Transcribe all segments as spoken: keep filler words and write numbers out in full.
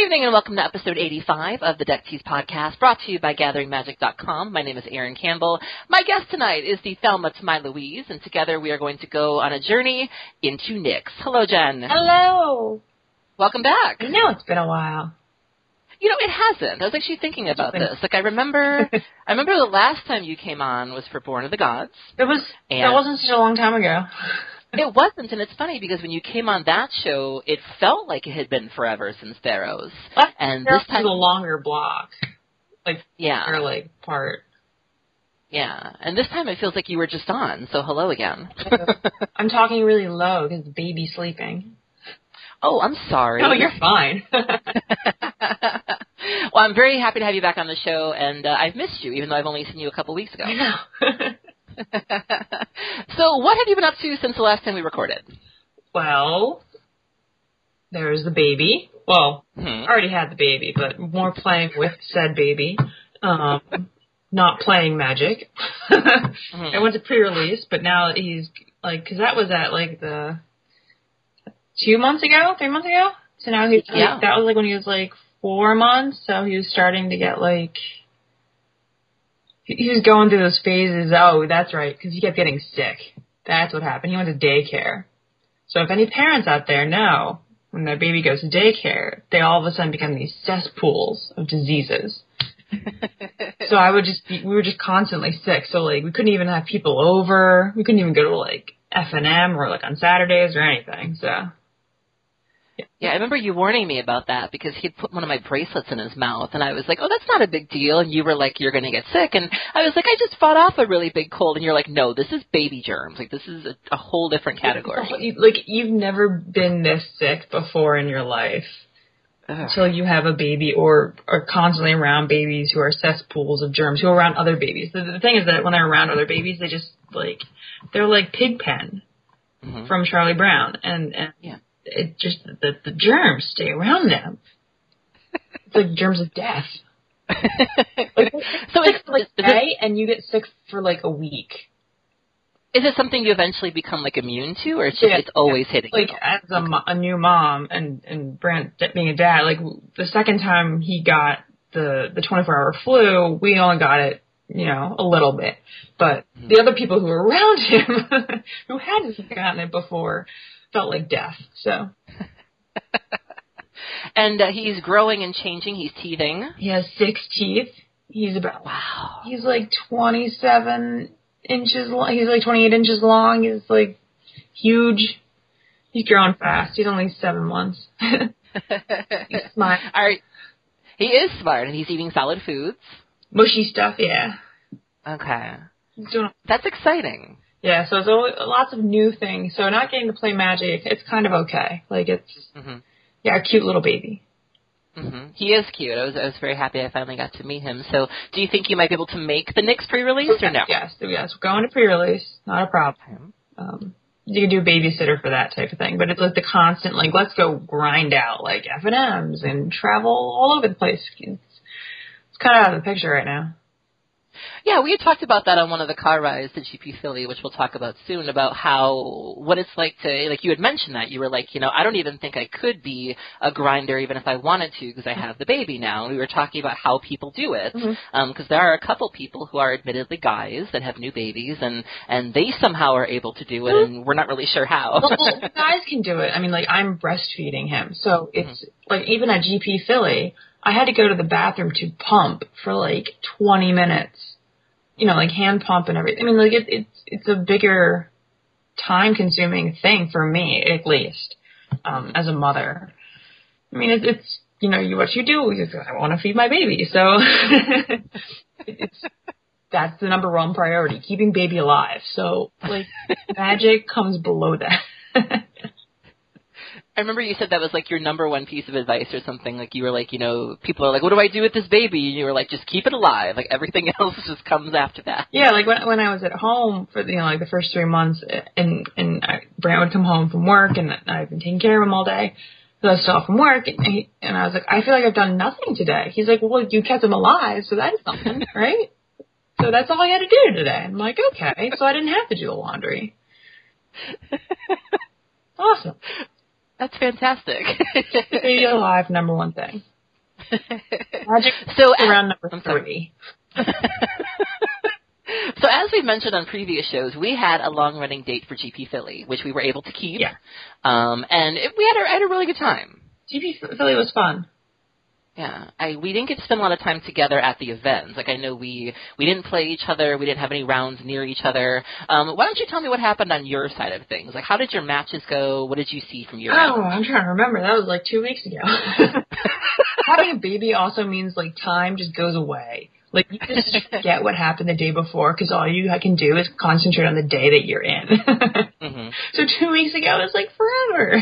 evening and welcome to episode eighty-five of the Deck Tease podcast, brought to you by Gathering Magic dot com. My name is Erin Campbell. My guest tonight is the Thelma to my Louise, and together we are going to go on a journey into Nyx. Hello, Jen. Hello. Welcome back. I know it's been a while. You know, it hasn't. I was actually thinking about this. Like, I remember, I remember the last time you came on was for Born of the Gods. It was. That wasn't such a long time ago. It wasn't, and it's funny because when you came on that show, it felt like it had been forever since Theros. That's and Theros this time, was a longer block, like yeah, or like part. Yeah, and this time it feels like you were just on. So hello again. I'm talking really low because the baby's sleeping. Oh, I'm sorry. No, you're fine. Well, I'm very happy to have you back on the show, and uh, I've missed you, even though I've only seen you a couple weeks ago. I know. So what have you been up to since the last time we recorded? Well, there's the baby. Well, mm-hmm. I already had the baby, but more playing with said baby. Um, not playing Magic. mm-hmm. I went to pre-release, but now he's, like, because that was at, like, the two months ago, three months ago? So now he's, yeah. like, that was, like, when he was, like, four months, so he was starting to get, like... He was going through those phases. Oh, that's right, because he kept getting sick. That's what happened. He went to daycare. So if any parents out there know, when their baby goes to daycare, they all of a sudden become these cesspools of diseases. So I would just be, we were just constantly sick. So, like, we couldn't even have people over. We couldn't even go to, like, F and M or, like, on Saturdays or anything, so... Yeah, I remember you warning me about that because he'd put one of my bracelets in his mouth, and I was like, oh, that's not a big deal, and you were like, you're going to get sick, and I was like, I just fought off a really big cold, and you're like, no, this is baby germs. Like, this is a, a whole different category. Like, you've never been this sick before in your life Ugh. Until you have a baby or are constantly around babies who are cesspools of germs, who are around other babies. The, the thing is that when they're around other babies, they just, like, they're like Pigpen mm-hmm. from Charlie Brown, and, and yeah. It just, the, the germs stay around them. It's like germs of death. Like, so it's like a day, and you get sick for like a week. Is it something you eventually become like immune to, or it's just, yeah, it's always yeah. hitting like, you? Like as a, mo- a new mom and, and Brent being a dad, like the second time he got the, the twenty-four hour flu, we only got it, you know, a little bit. But mm-hmm. the other people who were around him, who hadn't gotten it before, felt like death, so. And uh, he's growing and changing. He's teething. He has six teeth. He's about, wow. He's like twenty-seven inches long. He's like twenty-eight inches long. He's like huge. He's growing fast. He's only seven months. He's smart. All right. He is smart, and he's eating solid foods. Mushy stuff, yeah. Okay. He's doing. That's exciting. Yeah, so it's always, lots of new things. So not getting to play Magic, it's kind of okay. Like, it's, mm-hmm. yeah, a cute little baby. Mm-hmm. He is cute. I was I was very happy I finally got to meet him. So do you think you might be able to make the Nyx pre-release okay. or no? Yes, yes. We're going to pre-release. Not a problem. Um, you can do a babysitter for that type of thing. But it's like the constant, like, let's go grind out, like, F and M's and travel all over the place. It's, it's kind of out of the picture right now. Yeah, we had talked about that on one of the car rides to G P Philly, which we'll talk about soon, about how, what it's like to, like you had mentioned that. You were like, you know, I don't even think I could be a grinder even if I wanted to because I have the baby now. And we were talking about how people do it because mm-hmm. um, there are a couple people who are admittedly guys that have new babies and, and they somehow are able to do it mm-hmm. and we're not really sure how. well, well, guys can do it. I mean, like I'm breastfeeding him. So it's mm-hmm. like even at G P Philly, I had to go to the bathroom to pump for like twenty minutes. You know, like hand pump and everything. I mean, like it, it's it's a bigger time-consuming thing for me, at least, um, as a mother. I mean, it, it's you know, you, what you do is I want to feed my baby, so it's that's the number one priority, keeping baby alive. So, like, Magic comes below that. I remember you said that was like your number one piece of advice or something. Like you were like, you know, people are like, what do I do with this baby? And you were like, just keep it alive. Like everything else just comes after that. Yeah, like when when I was at home for, you know, like the first three months and, and I, Brant would come home from work and I've been taking care of him all day. So I was still from work and, he, and I was like, I feel like I've done nothing today. He's like, well, you kept him alive, so that's something, right? So that's all I had to do today. I'm like, okay. So I didn't have to do the laundry. Awesome. That's fantastic. Baby alive, number one thing. Magic so around number I'm three. So as we mentioned on previous shows, we had a long-running date for G P Philly, which we were able to keep. Yeah. Um, and it, we had a, had a really good time. G P Philly was fun. Yeah, I we didn't get to spend a lot of time together at the events. Like I know we we didn't play each other, we didn't have any rounds near each other. Um, why don't you tell me what happened on your side of things? Like how did your matches go? What did you see from your Oh, end? I'm trying to remember. That was like two weeks ago. Having a baby also means like time just goes away. Like you just forget what happened the day before because all you can do is concentrate on the day that you're in. Mm-hmm. So two weeks ago was like forever.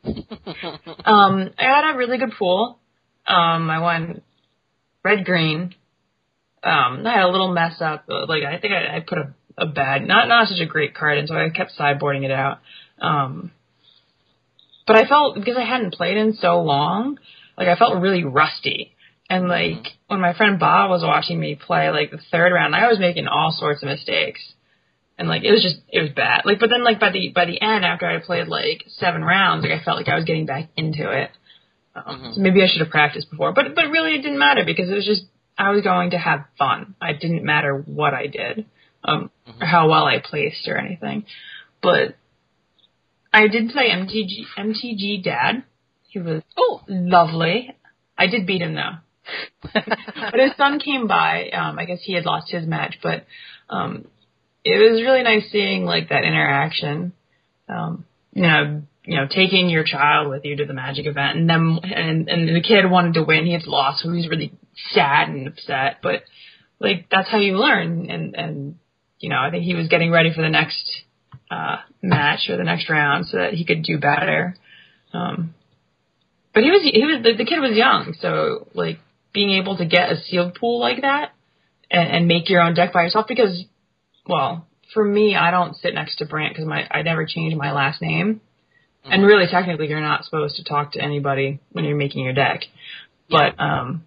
um, I had a really good pool. Um, I won red green. Um, I had a little mess up. Like I think I, I put a, a bad, not not such a great card in, so I kept sideboarding it out. Um, but I felt because I hadn't played in so long, like I felt really rusty. And like mm-hmm. when my friend Bob was watching me play, like the third round, I was making all sorts of mistakes, and like it was just it was bad. Like but then like by the by the end, after I played like seven rounds, like I felt like I was getting back into it. Um, mm-hmm. So maybe I should have practiced before, but but really it didn't matter because it was just I was going to have fun. It didn't matter what I did, um, mm-hmm. or how well I placed or anything. But I did play M T G M T G Dad. He was oh lovely. I did beat him though. But his son came by. Um, I guess he had lost his match, but um, it was really nice seeing like that interaction. Um, you know. You know, taking your child with you to the Magic event, and then and and the kid wanted to win. He had lost, so he was really sad and upset. But like that's how you learn. And and you know, I think he was getting ready for the next uh, match or the next round so that he could do better. Um, but he was he was the, the kid was young, so like being able to get a sealed pool like that and, and make your own deck by yourself. Because, well, for me, I don't sit next to Brant because my I never changed my last name. And really, technically, you're not supposed to talk to anybody when you're making your deck. But, um,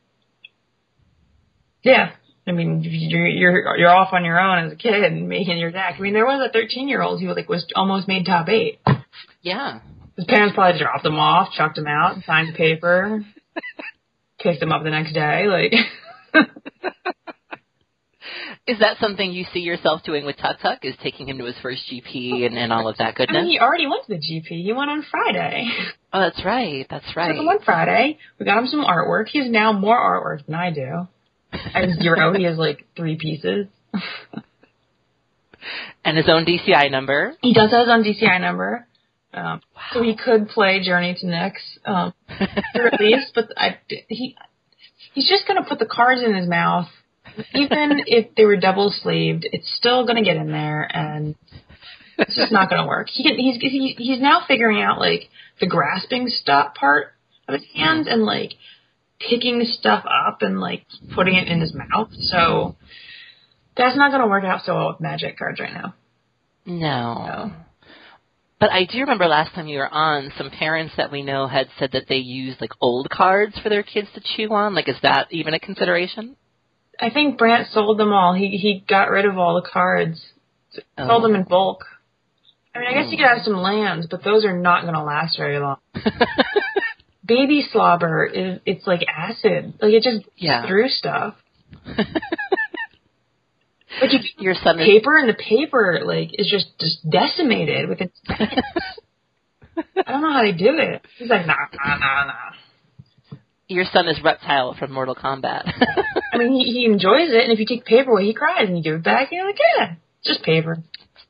yeah, I mean, you're, you're, you're off on your own as a kid and making your deck. I mean, there was a thirteen-year-old who, like, was almost made top eight. Yeah. His parents probably dropped him off, chucked him out, signed the paper, picked him up the next day, like... Is that something you see yourself doing with Tuk Tuk, is taking him to his first G P and, and all of that goodness? I mean, he already went to the G P. He went on Friday. Oh, that's right. That's right. So one Friday, we got him some artwork. He has now more artwork than I do. I have zero. He has, like, three pieces. And his own D C I number. He does have his own D C I number. Um, wow. So he could play Journey to Nyx, um, at least. But I, he he's just going to put the cards in his mouth. Even if they were double sleeved, it's still going to get in there, and it's just not going to work. He can, he's he, he's now figuring out like the grasping stuff part of his hands and like picking stuff up and like putting it in his mouth. So that's not going to work out so well with Magic cards right now. No. no. But I do remember last time you were on, some parents that we know had said that they used like old cards for their kids to chew on. Like, is that even a consideration? I think Brant sold them all. He he got rid of all the cards. Oh. Sold them in bulk. I mean, I guess oh. you could have some lands, but those are not going to last very long. Baby slobber is it's like acid. Like it just yeah. through stuff. Like you your son paper is... and the paper like is just just decimated within seconds. I don't know how they do it. He's like nah nah nah nah. Your son is Reptile from Mortal Kombat. I mean, he, he enjoys it, and if you take paper away, he cries, and you give it back, and you're like, yeah, it's just paper.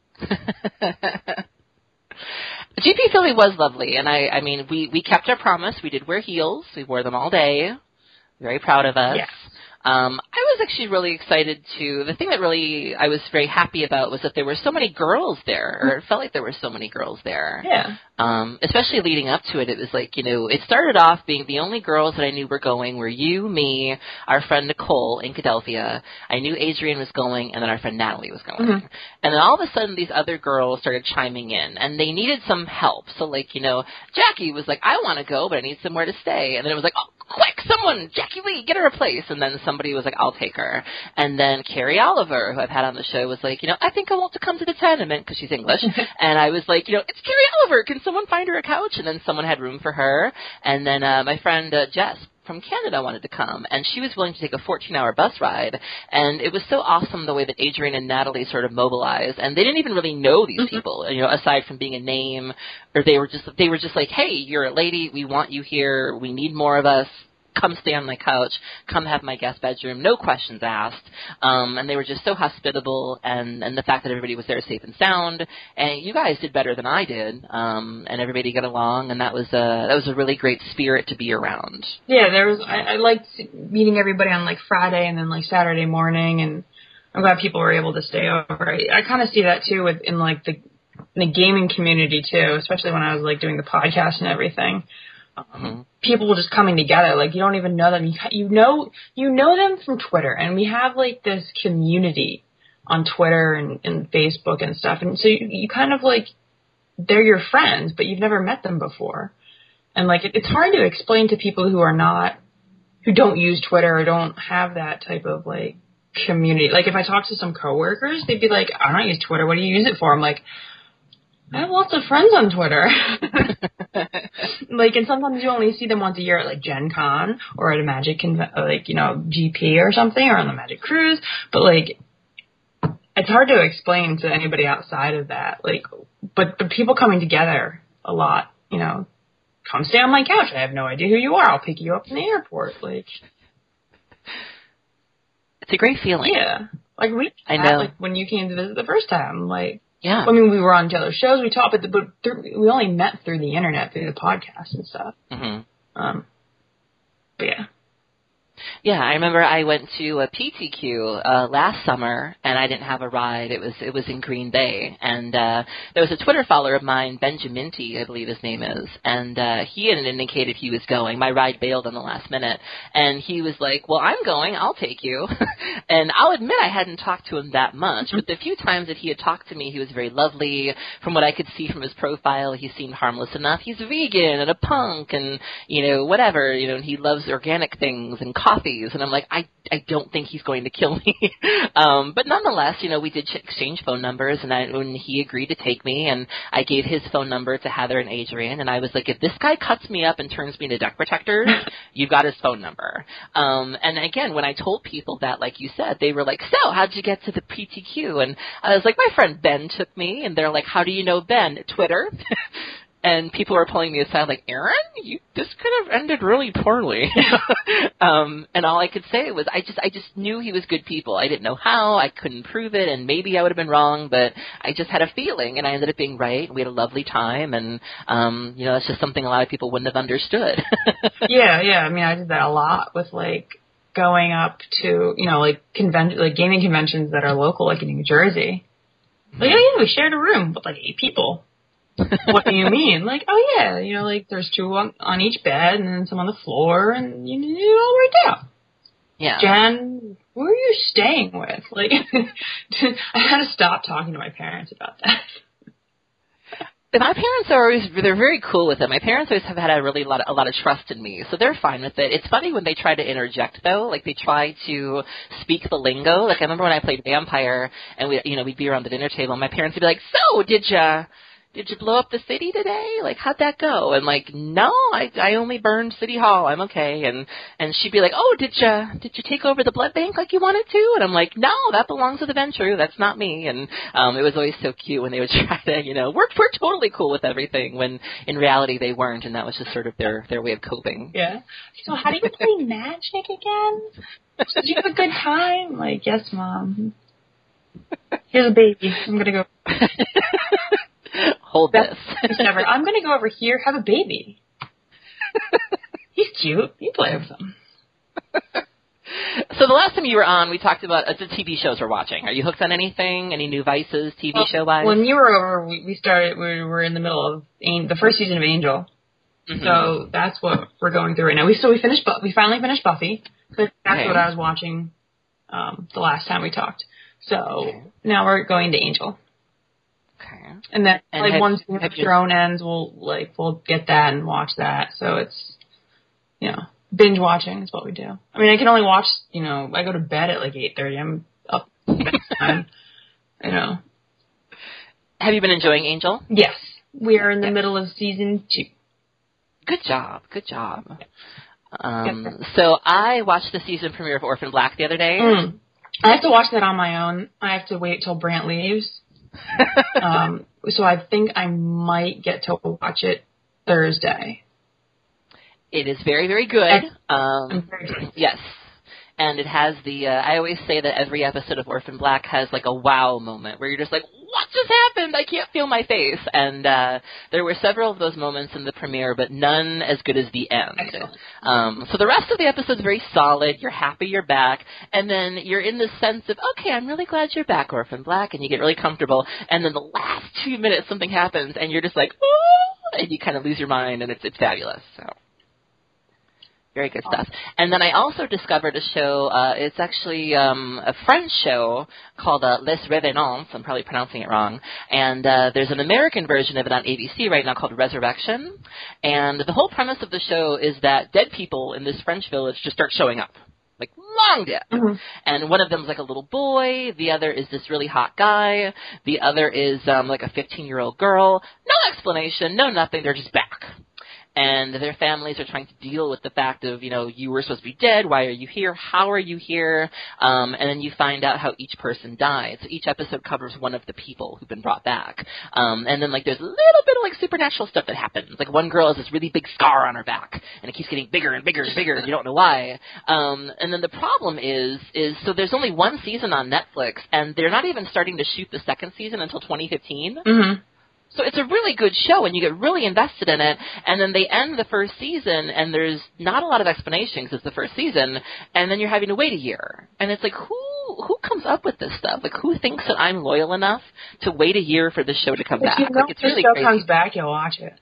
G P Philly was lovely, and I, I mean, we, we kept our promise. We did wear heels. We wore them all day. Very proud of us. Yes. Um, I was actually really excited to, the thing that really I was very happy about was that there were so many girls there, or it felt like there were so many girls there. Yeah. Um, especially leading up to it, it was like, you know, it started off being the only girls that I knew were going were you, me, our friend Nicole in Philadelphia. I knew Adrian was going, and then our friend Natalie was going. Mm-hmm. And then all of a sudden, these other girls started chiming in, and they needed some help. So, like, you know, Jackie was like, I want to go, but I need somewhere to stay. And then it was like, oh, quick, someone, Jackie Lee, get her a place. And then somebody was like, I'll take her. And then Carrie Oliver, who I've had on the show, was like, you know, I think I want to come to the tournament because she's English. And I was like, you know, it's Carrie Oliver. Can someone find her a couch? And then someone had room for her. And then uh, my friend uh, Jess from Canada wanted to come, and she was willing to take a fourteen-hour bus ride, and it was so awesome the way that Adrienne and Natalie sort of mobilized, and they didn't even really know these Mm-hmm. people, you know, aside from being a name, or they were just they were just like, hey, you're a lady, we want you here, we need more of us. Come stay on my couch, come have my guest bedroom, no questions asked. Um, and they were just so hospitable, and, and the fact that everybody was there safe and sound. And you guys did better than I did, um, and everybody got along, and that was a, that was a really great spirit to be around. Yeah, there was, I, I liked meeting everybody on like Friday and then like Saturday morning, and I'm glad people were able to stay over. I, I kind of see that too with, in like the, in the gaming community too, especially when I was like doing the podcast and everything. Um, people were just coming together. Like, you don't even know them. You, you know, you know them from Twitter, and we have like this community on Twitter and, and Facebook and stuff. And so you, you kind of like, they're your friends, but you've never met them before. And like, it, it's hard to explain to people who are not, who don't use Twitter or don't have that type of like community. Like, if I talk to some coworkers, they'd be like, I don't use Twitter. What do you use it for? I'm like, I have lots of friends on Twitter. Like, and sometimes you only see them once a year at, like, Gen Con or at a Magic, conve- like, you know, G P or something, or on the Magic Cruise. But, like, it's hard to explain to anybody outside of that. Like, but the people coming together a lot, you know, come stay on my couch. I have no idea who you are. I'll pick you up in the airport. Like, it's a great feeling. Yeah. Like, we, I know. Like, when you came to visit the first time, like, yeah. I mean, we were on each other's shows, we talked, but, the, but through, we only met through the internet, through the podcast and stuff. Mm-hmm. Um, but yeah. Yeah, I remember I went to a P T Q uh, last summer, and I didn't have a ride. It was it was in Green Bay, and uh, there was a Twitter follower of mine, Benjaminti, I believe his name is, and uh, he had indicated he was going. My ride bailed on the last minute, and he was like, well, I'm going. I'll take you. And I'll admit I hadn't talked to him that much, but the few times that he had talked to me, he was very lovely. From what I could see from his profile, he seemed harmless enough. He's vegan and a punk and, you know, whatever, you know, and he loves organic things and coffees, and I'm like, I, I don't think he's going to kill me. um, but nonetheless, you know, we did exchange phone numbers, and I, when he agreed to take me, and I gave his phone number to Heather and Adrienne, and I was like, if this guy cuts me up and turns me into duck protectors, you've got his phone number. Um, and again, when I told people that, like you said, they were like, so, how'd you get to the P T Q? And I was like, my friend Ben took me, and they're like, how do you know Ben? Twitter? And people were pulling me aside like, Aaron, you, this could have ended really poorly. um, and all I could say was I just I just knew he was good people. I didn't know how. I couldn't prove it, and maybe I would have been wrong, but I just had a feeling, and I ended up being right. We had a lovely time, and, um, you know, that's just something a lot of people wouldn't have understood. yeah, yeah. I mean, I did that a lot with, like, going up to, you know, like, conven- like gaming conventions that are local, like in New Jersey. Like, oh, yeah, we shared a room with, like, eight people. What do you mean? Like, oh yeah, you know, like there's two on, on each bed and then some on the floor, and you, it all worked out. Yeah. Jen, who are you staying with? Like, I had to stop talking to my parents about that. My parents are always, they're very cool with it. My parents always have had a really lot of, a lot of trust in me, so they're fine with it. It's funny when they try to interject, though. Like, they try to speak the lingo. Like, I remember when I played Vampire, and we, you know, we'd be around the dinner table, and my parents would be like, so, did ya... Did you blow up the city today? Like, how'd that go? And like, no, I I only burned City Hall. I'm okay. And and she'd be like, oh, did you did you take over the blood bank like you wanted to? And I'm like, no, that belongs to the Ventrue. That's not me. And um, it was always so cute when they would try to, you know, we're we're totally cool with everything, when in reality they weren't, and that was just sort of their their way of coping. Yeah. So how do you play Magic again? Did you have a good time? Like, yes, Mom. Here's a baby. I'm gonna go. Hold That's this. Never. I'm going to go over here, have a baby. He's cute. You play with him. So the last time you were on, we talked about uh, the T V shows we're watching. Are you hooked on anything? Any new Vices, T V well, show-wise? When you were over, we, we started, we were in the middle of the first season of Angel. Mm-hmm. So that's what we're going through right now. We So we finished, we finally finished Buffy. That's okay. What I was watching um, the last time we talked. So okay. Now we're going to Angel. Okay. And then, and like, have, once Game of Thrones ends, we'll, like, we'll get that and watch that. So it's, you know, binge watching is what we do. I mean, I can only watch, you know, I go to bed at, like, eight thirty. I'm up time, you know. Have you been enjoying Angel? Yes. We are in the yes. middle of season two. Good job. Good job. Um, so I watched the season premiere of Orphan Black the other day. Mm. I have to watch that on my own. I have to wait till Brant leaves. um, so I think I might get to watch it Thursday. It is very, very good. Um, very good. Yes. And it has the, uh, I always say that every episode of Orphan Black has like a wow moment where you're just like, what just happened? I can't feel my face. And uh, there were several of those moments in the premiere, but none as good as the end. Um, so the rest of the episode is very solid. You're happy you're back. And then you're in this sense of, okay, I'm really glad you're back, Orphan Black. And you get really comfortable. And then the last two minutes something happens and you're just like, oh, and you kind of lose your mind and it's, it's fabulous. So. Very good stuff. And then I also discovered a show, uh, it's actually um, a French show called uh, Les Revenants. I'm probably pronouncing it wrong. And uh, there's an American version of it on A B C right now called Resurrection. And the whole premise of the show is that dead people in this French village just start showing up. Like, long dead. Mm-hmm. And one of them is like a little boy. The other is this really hot guy. The other is um, like a fifteen-year-old girl. No explanation, no nothing. They're just back. And their families are trying to deal with the fact of, you know, you were supposed to be dead. Why are you here? How are you here? Um, and then you find out how each person died. So each episode covers one of the people who've been brought back. Um, and then, like, there's a little bit of, like, supernatural stuff that happens. Like, one girl has this really big scar on her back, and it keeps getting bigger and bigger and bigger, and you don't know why. Um, and then the problem is, is so there's only one season on Netflix, and they're not even starting to shoot the second season until twenty fifteen. Mm-hmm. So it's a really good show, and you get really invested in it, and then they end the first season, and there's not a lot of explanation because it's the first season, and then you're having to wait a year. And it's like, who who comes up with this stuff? Like, who thinks that I'm loyal enough to wait a year for the show to come if back? You know like, it's if really the show crazy. comes back, you'll watch it.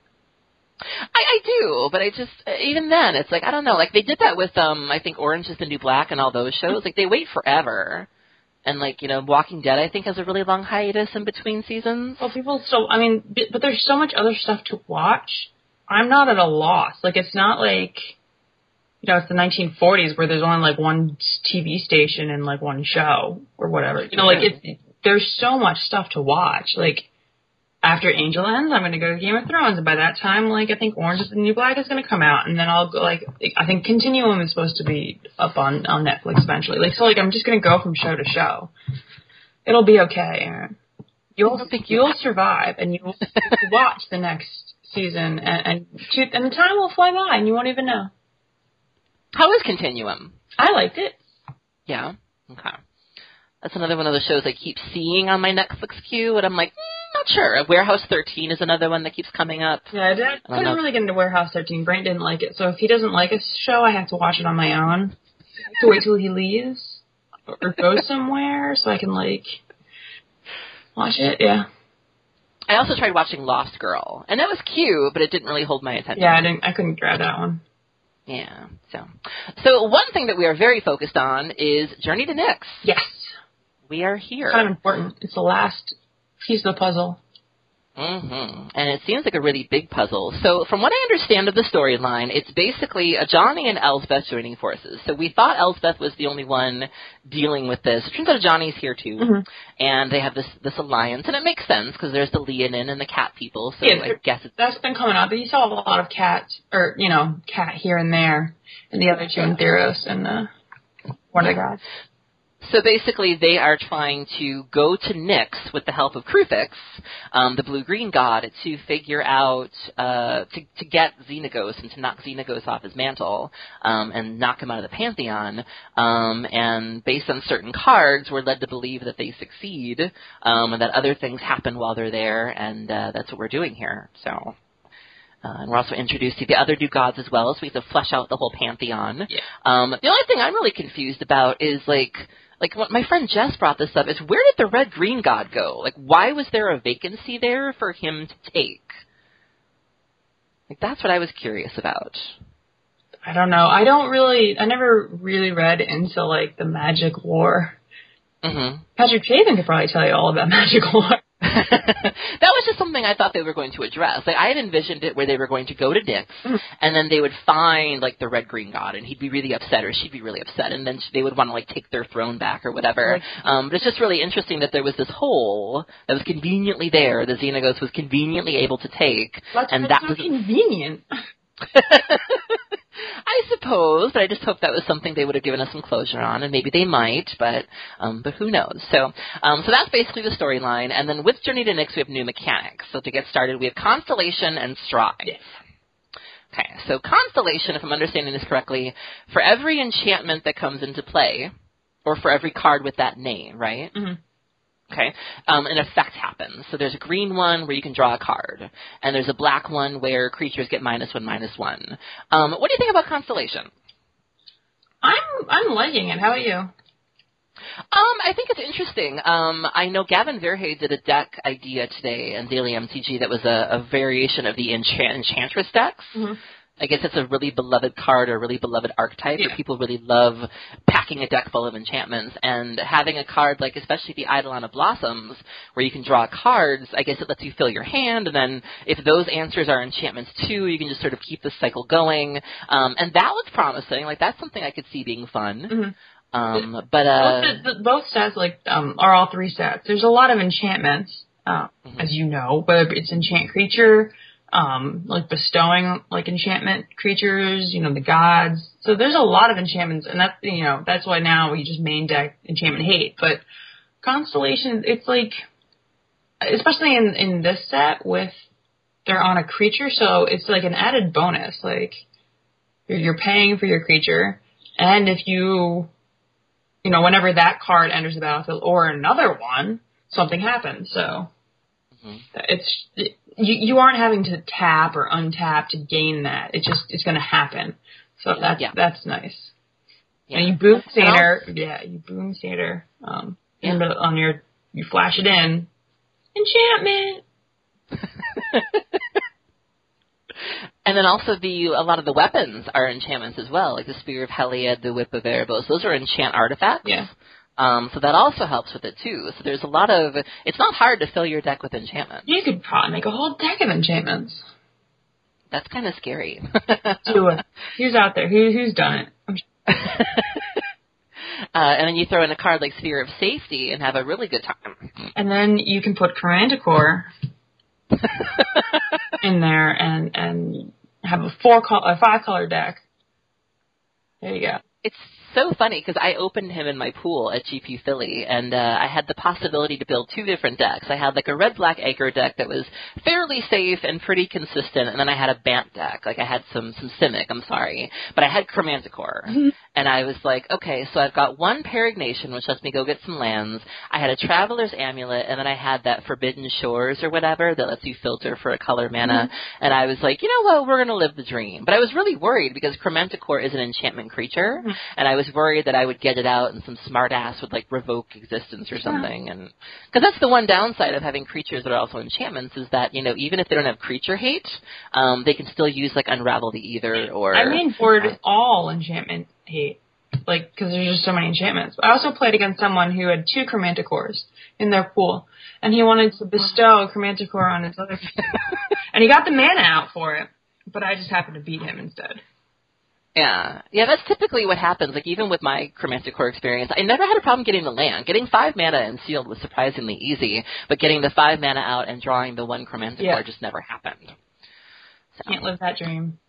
I, I do, but I just, even then, it's like, I don't know. Like, they did that with, um, I think, Orange is the New Black and all those shows. Like, they wait forever. And, like, you know, Walking Dead, I think, has a really long hiatus in between seasons. Well, people still, I mean, but there's so much other stuff to watch. I'm not at a loss. Like, it's not like, you know, it's the nineteen forties where there's only, like, one T V station and, like, one show or whatever. You know, like, it's, there's so much stuff to watch. Like, after Angel ends, I'm going to go to Game of Thrones. And by that time, like, I think Orange is the New Black is going to come out. And then I'll go, like, I think Continuum is supposed to be up on, on Netflix eventually. Like, so, like, I'm just going to go from show to show. It'll be okay, Aaron. You'll, you'll survive, and you'll watch the next season, and, and, and the time will fly by, and you won't even know. How is Continuum? I liked it. Yeah? Okay. That's another one of the shows I keep seeing on my Netflix queue, and I'm like, mm, not sure. Warehouse thirteen is another one that keeps coming up. Yeah, I, did, I couldn't really get into Warehouse thirteen. Brent didn't like it, so if he doesn't like a show, I have to watch it on my own. I have to wait till he leaves or go somewhere so I can, like, watch it, yeah. I also tried watching Lost Girl, and that was cute, but it didn't really hold my attention. Yeah, I didn't. I couldn't grab that one. Yeah, so. So one thing that we are very focused on is Journey to Nyx. Yes. We are here. It's kind of important. It's the last piece of the puzzle. Mm-hmm. And it seems like a really big puzzle. So from what I understand of the storyline, it's basically a Johnny and Elsbeth joining forces. So we thought Elsbeth was the only one dealing with this. It turns out Johnny's here too. Mm-hmm. And they have this this alliance. And it makes sense because there's the Leonin and the cat people. So yeah, I guess it's... That's been coming up. You saw a lot of cat, or, you know, cat here and there. And the other two in Theros and the one of the gods. So basically, they are trying to go to Nyx with the help of Kruphix, um, the blue-green god, to figure out, uh, to, to get Xenagos and to knock Xenagos off his mantle um, and knock him out of the Pantheon. Um, and based on certain cards, we're led to believe that they succeed um, and that other things happen while they're there, and uh, that's what we're doing here. So... Uh, and we're also introduced to the other two gods as well, so we have to flesh out the whole pantheon. Yeah. Um, the only thing I'm really confused about is, like, like what my friend Jess brought this up, is where did the red-green god go? Like, why was there a vacancy there for him to take? Like, that's what I was curious about. I don't know. I don't really, I never really read into, like, the magic lore. Mm-hmm. Patrick Chapin could probably tell you all about magic lore. That was just something I thought they were going to address. Like, I had envisioned it where they were going to go to Nyx, mm-hmm. and then they would find, like, the red-green god, and he'd be really upset, or she'd be really upset, and then they would want to, like, take their throne back or whatever. Right. Um, but it's just really interesting that there was this hole that was conveniently there, the Xenagos was conveniently able to take. That's, and that's that so was convenient. I suppose, but I just hope that was something they would have given us some closure on, and maybe they might, but um, but who knows? So um, so that's basically the storyline, and then with Journey to Nyx, we have new mechanics. So to get started, we have Constellation and Strive. Yes. Okay, so Constellation, if I'm understanding this correctly, for every enchantment that comes into play, or for every card with that name, right? Mm-hmm. Okay, um, an effect happens. So there's a green one where you can draw a card, and there's a black one where creatures get minus one, minus one. Um, what do you think about Constellation? I'm I'm liking it. How about you? Um, I think it's interesting. Um, I know Gavin Verhey did a deck idea today in Daily M T G that was a, a variation of the enchant- Enchantress decks. Mm-hmm. I guess it's a really beloved card or a really beloved archetype yeah. that people really love packing a deck full of enchantments. And having a card like especially the Eidolon of Blossoms where you can draw cards, I guess it lets you fill your hand. And then if those answers are enchantments too, you can just sort of keep the cycle going. Um, and that looks promising. Like that's something I could see being fun. Mm-hmm. Um, but uh, both, the, the, both sets like um, are all three sets. There's a lot of enchantments, uh, mm-hmm. as you know, but it's enchant creature. Um, like bestowing like enchantment creatures, you know, the gods. So there's a lot of enchantments, and that's, you know, that's why now we just main deck enchantment hate. But Constellation, it's like, especially in, in this set with, they're on a creature, so it's like an added bonus. Like, you're, you're paying for your creature, and if you, you know, whenever that card enters the battlefield, or another one, something happens, so. Mm-hmm. It's it, you. You aren't having to tap or untap to gain that. It just it's going to happen. So that's yeah. that's nice. Yeah. And you boom Satyr, yeah, you boom Satyr. Um, yeah. and on your you flash it in, enchantment. And then also the a lot of the weapons are enchantments as well, like the Spear of Heliod, the Whip of Erebos. Those are enchant artifacts. Yeah. Um, so that also helps with it, too. So there's a lot of... It's not hard to fill your deck with enchantments. You could probably make a whole deck of enchantments. That's kind of scary. Do it. Who's out there? Who, who's done it? uh, and then you throw in a card like Sphere of Safety and have a really good time. And then you can put Corandicore in there and, and have a four col- a five-color deck. There you go. It's so funny because I opened him in my pool at G P Philly, and uh, I had the possibility to build two different decks. I had like a red-black aggro deck that was fairly safe and pretty consistent, and then I had a Bant deck. Like I had some some Simic, I'm sorry, but I had Chromanticore. Mm-hmm. And I was like, okay, so I've got one Peregnation, which lets me go get some lands. I had a Traveler's Amulet, and then I had that Forbidden Shores or whatever that lets you filter for a color mana. Mm-hmm. And I was like, you know what, we're going to live the dream. But I was really worried because Chromanticore is an enchantment creature, mm-hmm. and I was worried that I would get it out and some smartass would, like, revoke existence or something. Yeah. And because that's the one downside of having creatures that are also enchantments is that, you know, even if they don't have creature hate, um, they can still use, like, Unravel the Aether or... I mean, for uh, all enchantment hate, like, because there's just so many enchantments. I also played against someone who had two Chromanticores in their pool, and he wanted to bestow a Chromanticore on his other and he got the mana out for it, but I just happened to beat him instead. Yeah. Yeah, that's typically what happens. Like, even with my Chromanticore experience, I never had a problem getting the land. Getting five mana and sealed was surprisingly easy, but getting the five mana out and drawing the one Chromanticore yeah. just never happened. So. Can't live that dream.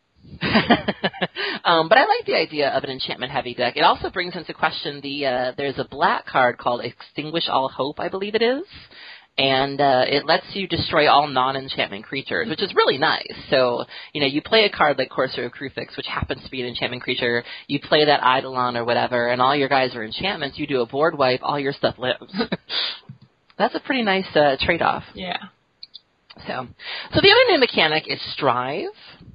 um, but I like the idea of an enchantment-heavy deck. It also brings into question the, uh, there's a black card called Extinguish All Hope, I believe it is. And uh, it lets you destroy all non-enchantment creatures, which is really nice. So, you know, you play a card like Courser of Kruphix, which happens to be an enchantment creature. You play that Eidolon or whatever, and all your guys are enchantments. You do a board wipe, all your stuff lives. That's a pretty nice uh, trade-off. Yeah. So, so the other new mechanic is Strive,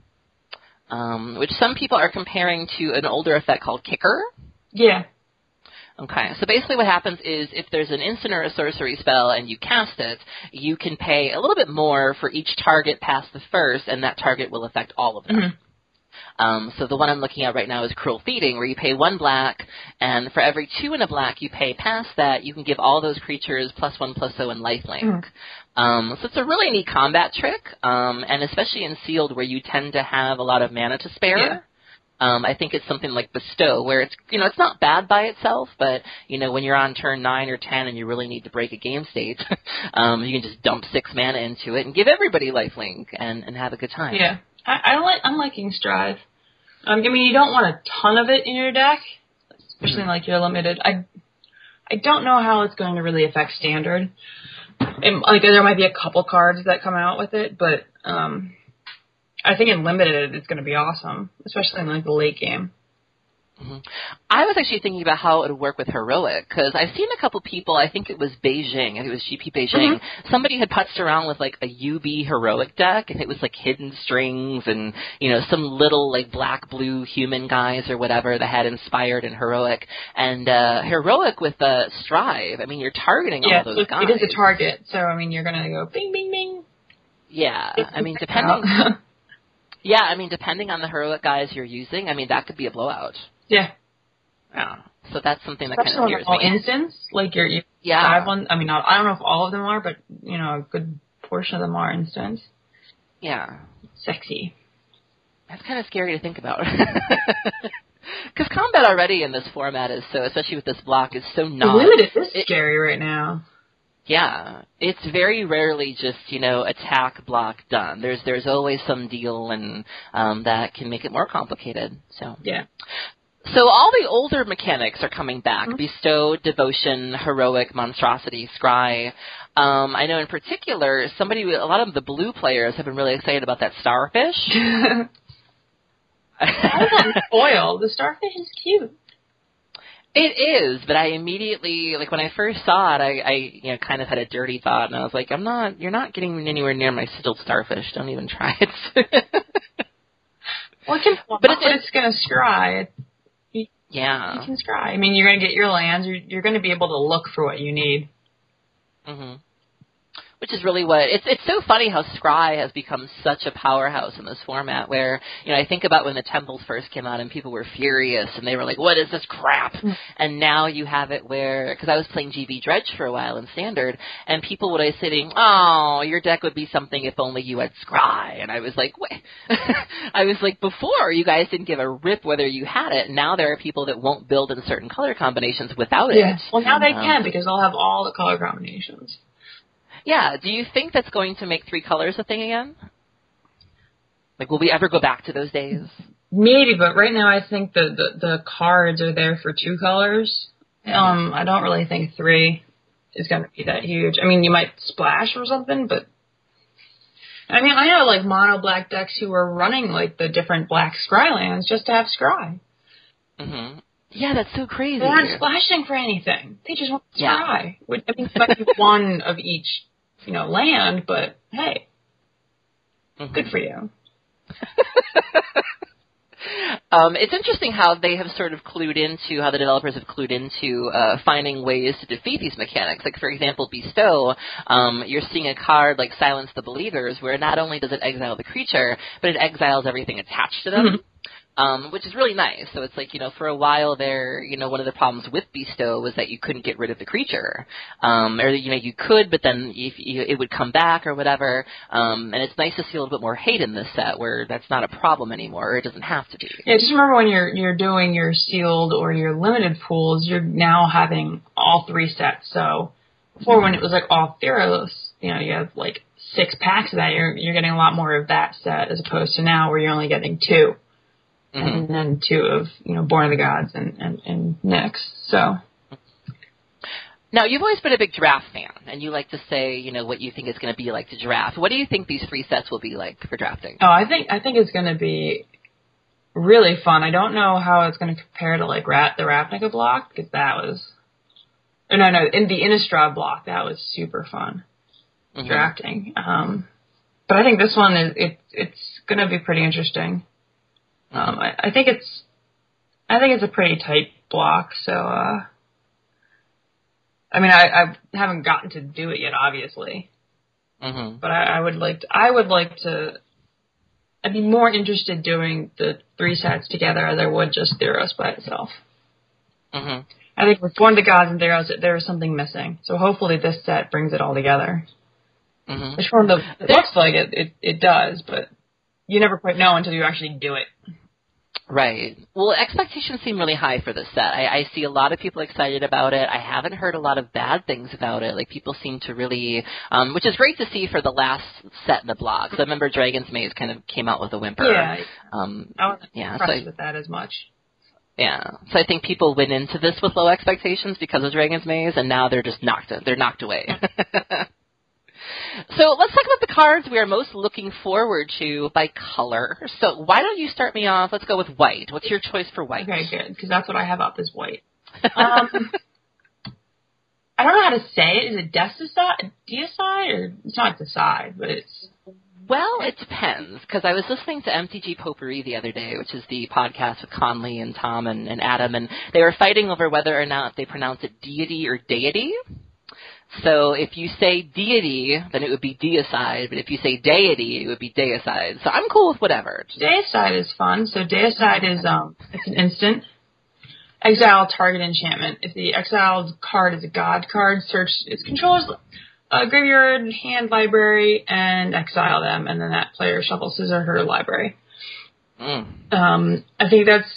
um, which some people are comparing to an older effect called Kicker. Yeah. Okay, so basically what happens is if there's an instant or a sorcery spell and you cast it, you can pay a little bit more for each target past the first, and that target will affect all of them. Mm-hmm. Um, so the one I'm looking at right now is Cruel Feeding, where you pay one black, and for every two in a black you pay past that, you can give all those creatures plus one, plus oh, and lifelink. Mm-hmm. Um, so it's a really neat combat trick, um, and especially in Sealed, where you tend to have a lot of mana to spare. Yeah. Um, I think it's something like Bestow, where it's, you know, it's not bad by itself, but, you know, when you're on turn nine or ten and you really need to break a game state, um, you can just dump six mana into it and give everybody lifelink and, and have a good time. Yeah. I, I like, I'm liking Strive. Um, I mean, you don't want a ton of it in your deck, especially Mm-hmm. like you're limited. I I don't know how it's going to really affect standard. And, like there might be a couple cards that come out with it, but um, I think in limited it's going to be awesome, especially in like the late game. Mm-hmm. I was actually thinking about how it would work with Heroic, because I've seen a couple people, I think it was Beijing, I think it was G P Beijing, mm-hmm. somebody had putzed around with like a U B Heroic deck, and it was like hidden strings and, you know, some little like black-blue human guys or whatever that had inspired in Heroic. And uh, Heroic with uh, Strive, I mean, you're targeting yeah, all those it, guys. It is a target, so I mean, you're going to go bing, bing, bing. Yeah, I mean, depending... yeah, I mean, depending on the Heroic guys you're using, I mean, that could be a blowout. Yeah. Yeah. So that's something that Especially kind of scares all me. instance, like your, your yeah. five one. I mean, not, I don't know if all of them are, but you know, a good portion of them are instance. Yeah. Sexy. That's kind of scary to think about. Because combat already in this format is so, especially with this block, is so not. Limited is it, scary right now. Yeah, it's very rarely just, you know, attack block done. There's there's always some deal and um, that can make it more complicated. So yeah. So all the older mechanics are coming back: mm-hmm. Bestow, Devotion, Heroic, Monstrosity, Scry. Um, I know in particular, somebody, a lot of the blue players have been really excited about that Starfish. I want foil. The Starfish is cute. It is, but I immediately, like when I first saw it, I, I, you know, kind of had a dirty thought, and I was like, I'm not, you're not getting anywhere near my Sigilled Starfish. Don't even try it. well, it can, but it's, it's going to scry. You, yeah. You can scry. I mean, you're going to get your lands. You're, you're going to be able to look for what you need. Mm-hmm. Which is really what it's. It's so funny how Scry has become such a powerhouse in this format. Where, you know, I think about when the Temples first came out and people were furious and they were like, "What is this crap?" Mm-hmm. And now you have it where, because I was playing G B Dredge for a while in Standard, and people would always say, "Oh, your deck would be something if only you had Scry." And I was like, "Wait," I was like, "Before you guys didn't give a rip whether you had it. Now there are people that won't build in certain color combinations without yeah. it." Well, now they um, can because they'll have all the color combinations. Yeah, do you think that's going to make three colors a thing again? Like, will we ever go back to those days? Maybe, but right now I think the, the, the cards are there for two colors. Um, I don't really think three is going to be that huge. I mean, you might splash or something, but... I mean, I know, like, mono black decks who are running, like, the different black Scry lands just to have Scry. Mm-hmm. Yeah, that's so crazy. They aren't splashing for anything. They just want Scry. Yeah. I mean, it might be one of each... you know, land, but hey, mm-hmm. Good for you. um, it's interesting how they have sort of clued into, how the developers have clued into uh, finding ways to defeat these mechanics. Like, for example, Bestow, um, you're seeing a card like Silence the Believers, where not only does it exile the creature, but it exiles everything attached to them. Mm-hmm. Um, which is really nice. So it's like, you know, for a while there, you know, one of the problems with Bestow was that you couldn't get rid of the creature. Um, or, you know, you could, but then if you, it would come back or whatever. Um, and it's nice to see a little bit more hate in this set where that's not a problem anymore, or it doesn't have to be. Yeah, just remember when you're you're doing your sealed or your limited pools, you're now having all three sets. So before, when it was like all Theros, you know, you have like six packs of that, you're, you're getting a lot more of that set as opposed to now where you're only getting two. Mm-hmm. And then two of, you know, Born of the Gods and, and, and Nyx. So. Now, you've always been a big draft fan, and you like to say, you know, what you think it's going to be like to draft. What do you think these three sets will be like for drafting? Oh, I think I think it's going to be really fun. I don't know how it's going to compare to, like, Rat, the Ravnica block, because that was... Or no, no, in the Innistrad block, that was super fun, mm-hmm. drafting. Um, but I think this one, is it, it's going to be pretty interesting. Um, I, I think it's, I think it's a pretty tight block. So, uh, I mean, I, I haven't gotten to do it yet, obviously, mm-hmm. but I, I would like, to, I would like to. I'd be more interested doing the three sets together as I would just Theros by itself. Mm-hmm. I think with Born of the Gods and Theros, there is something missing. So hopefully this set brings it all together. Mm-hmm. Which from the it looks like it, it, it does, but you never quite know until you actually do it. Right. Well, expectations seem really high for this set. I, I see a lot of people excited about it. I haven't heard a lot of bad things about it. Like, people seem to really, um, which is great to see for the last set in the blog. So I remember Dragon's Maze kind of came out with a whimper. Yeah. Um, I wasn't yeah, impressed so, with that as much. Yeah. So I think people went into this with low expectations because of Dragon's Maze, and now they're just knocked, they're knocked away. So let's talk about the cards we are most looking forward to by color. So why don't you start me off? Let's go with white. What's your choice for white? Okay, good, because that's what I have up is white. Um, I don't know how to say it. Is it Deicide? Deicide? Or it's not Decide, but it's... Well, it depends, because I was listening to M T G Potpourri the other day, which is the podcast with Conley and Tom and, and Adam, and they were fighting over whether or not they pronounce it deity or deity. So if you say deity, then it would be deicide, but if you say deity, it would be deicide. So I'm cool with whatever. Deicide is fun. So deicide is um, it's an instant. Exile target enchantment. If the exiled card is a god card, search its controller's uh, graveyard, hand, library, and exile them, and then that player shuffles his or her library. Mm. Um, I think that's.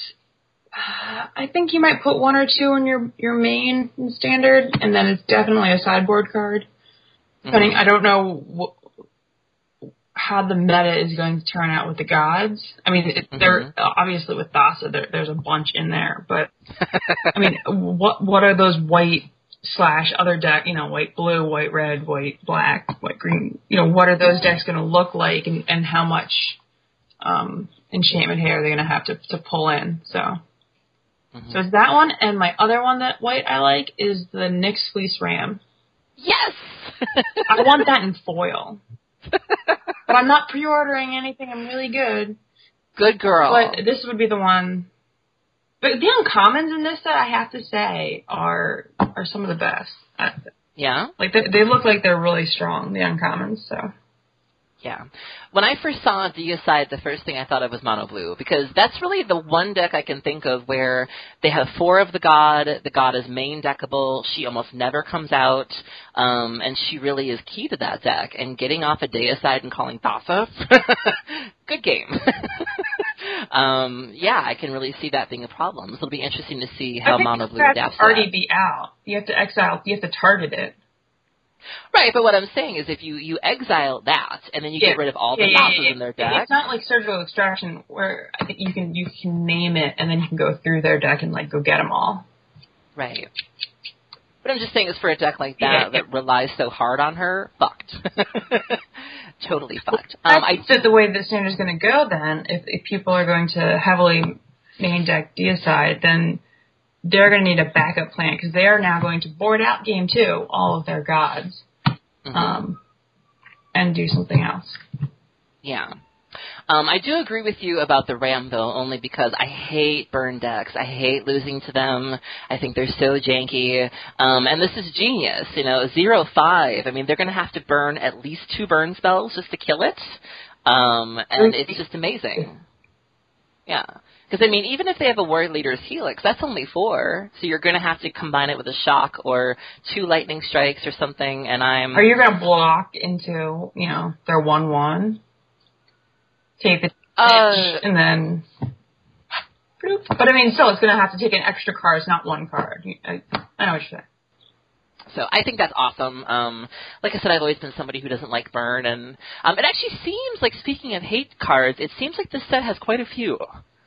I think you might put one or two in your, your main and standard, and then it's definitely a sideboard card. Depending, mm-hmm. I don't know wh- how the meta is going to turn out with the gods. I mean, it, mm-hmm. they're obviously with Thassa, there, there's a bunch in there, but I mean, what what are those white slash other deck? You know, white blue, white red, white black, white green. You know, what are those decks going to look like, and, and how much um, enchantment hair are they going to have to to pull in? So. Mm-hmm. So it's that one, and my other one that white I like is the Nyx Fleece Ram. Yes! I want that in foil. But I'm not pre-ordering anything. I'm really good. Good girl. But this would be the one. But the uncommons in this set, I have to say, are are some of the best. Yeah? Like, they, they look like they're really strong, the uncommons, so... Yeah. When I first saw Deicide, the first thing I thought of was mono blue, because that's really the one deck I can think of where they have four of the god, the god is main deckable, she almost never comes out, um, and she really is key to that deck. And getting off a Deicide and calling Thassa, good game. um, yeah, I can really see that being a problem. So it'll be interesting to see how mono blue adapts to that. already be out. You have to exile, you have to target it. Right, but what I'm saying is if you, you exile that, and then you yeah. get rid of all the yeah, Thassas yeah, yeah, in their deck... It's not like Surgical Extraction, where I think you can you can name it, and then you can go through their deck and, like, go get them all. Right. But I'm just saying is for a deck like that yeah, that yeah. relies so hard on her, fucked. Totally fucked. Um, I think that the way the standard's going to go, then, if, if people are going to heavily main deck Deicide, then... they're going to need a backup plan, because they are now going to board out game two, all of their gods, mm-hmm. um, and do something else. Yeah. Um, I do agree with you about the Ram, though, only because I hate burn decks. I hate losing to them. I think they're so janky. Um, and this is genius. You know, zero five. I mean, they're going to have to burn at least two burn spells just to kill it. Um, and it's just amazing. Yeah. Because, I mean, even if they have a Warrior Leader's Helix, that's only four. So you're going to have to combine it with a Shock or two Lightning Strikes or something, and I'm... Are you going to block into, you know, their one one? Take the uh, and then... But, I mean, still, it's going to have to take an extra card. It's not one card. I, I know what you're saying. So I think that's awesome. Um, like I said, I've always been somebody who doesn't like burn, and um, it actually seems like, speaking of hate cards, it seems like this set has quite a few.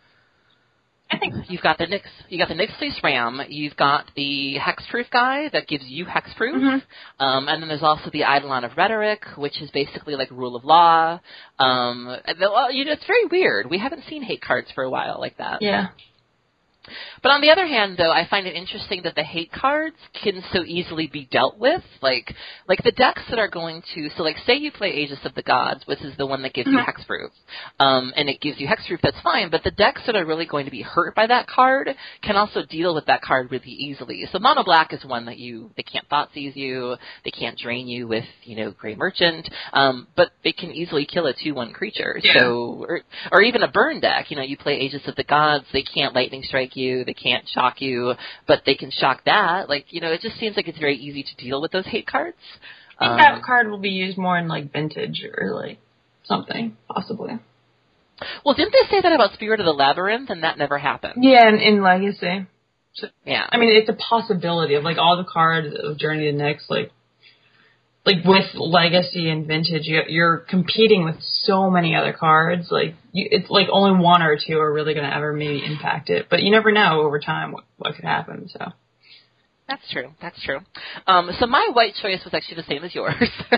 I think you've got the Nyx, you got the Nyx Fleece Ram, you've got the Hexproof guy that gives you Hexproof, mm-hmm. um, and then there's also the Eidolon of Rhetoric, which is basically like Rule of Law. Um, well, you know, it's very weird. We haven't seen hate cards for a while like that. Yeah. But on the other hand, though, I find it interesting that the hate cards can so easily be dealt with. Like, like the decks that are going to, so like say you play Aegis of the Gods, which is the one that gives mm-hmm. you Hexproof, um, and it gives you Hexproof, that's fine, but the decks that are really going to be hurt by that card can also deal with that card really easily. So Mono Black is one that you, they can't Thoughtseize you, they can't drain you with, you know, Grey Merchant, um, but they can easily kill a two one creature. Yeah. So, or, or even a burn deck, you know, you play Aegis of the Gods, they can't Lightning Strike you, they can't shock you, but they can shock that. Like, you know, it just seems like it's very easy to deal with those hate cards. I think um, that card will be used more in, like, Vintage or, like, something, possibly. Well, didn't they say that about Spirit of the Labyrinth, and that never happened? Yeah, in, in Legacy. So, yeah. I mean, it's a possibility of, like, all the cards of Journey to Nyx, like, like, with Legacy and Vintage, you, you're competing with so many other cards. Like, you, it's like only one or two are really going to ever maybe impact it. But you never know over time what, what could happen, so. That's true. That's true. Um, so my white choice was actually the same as yours.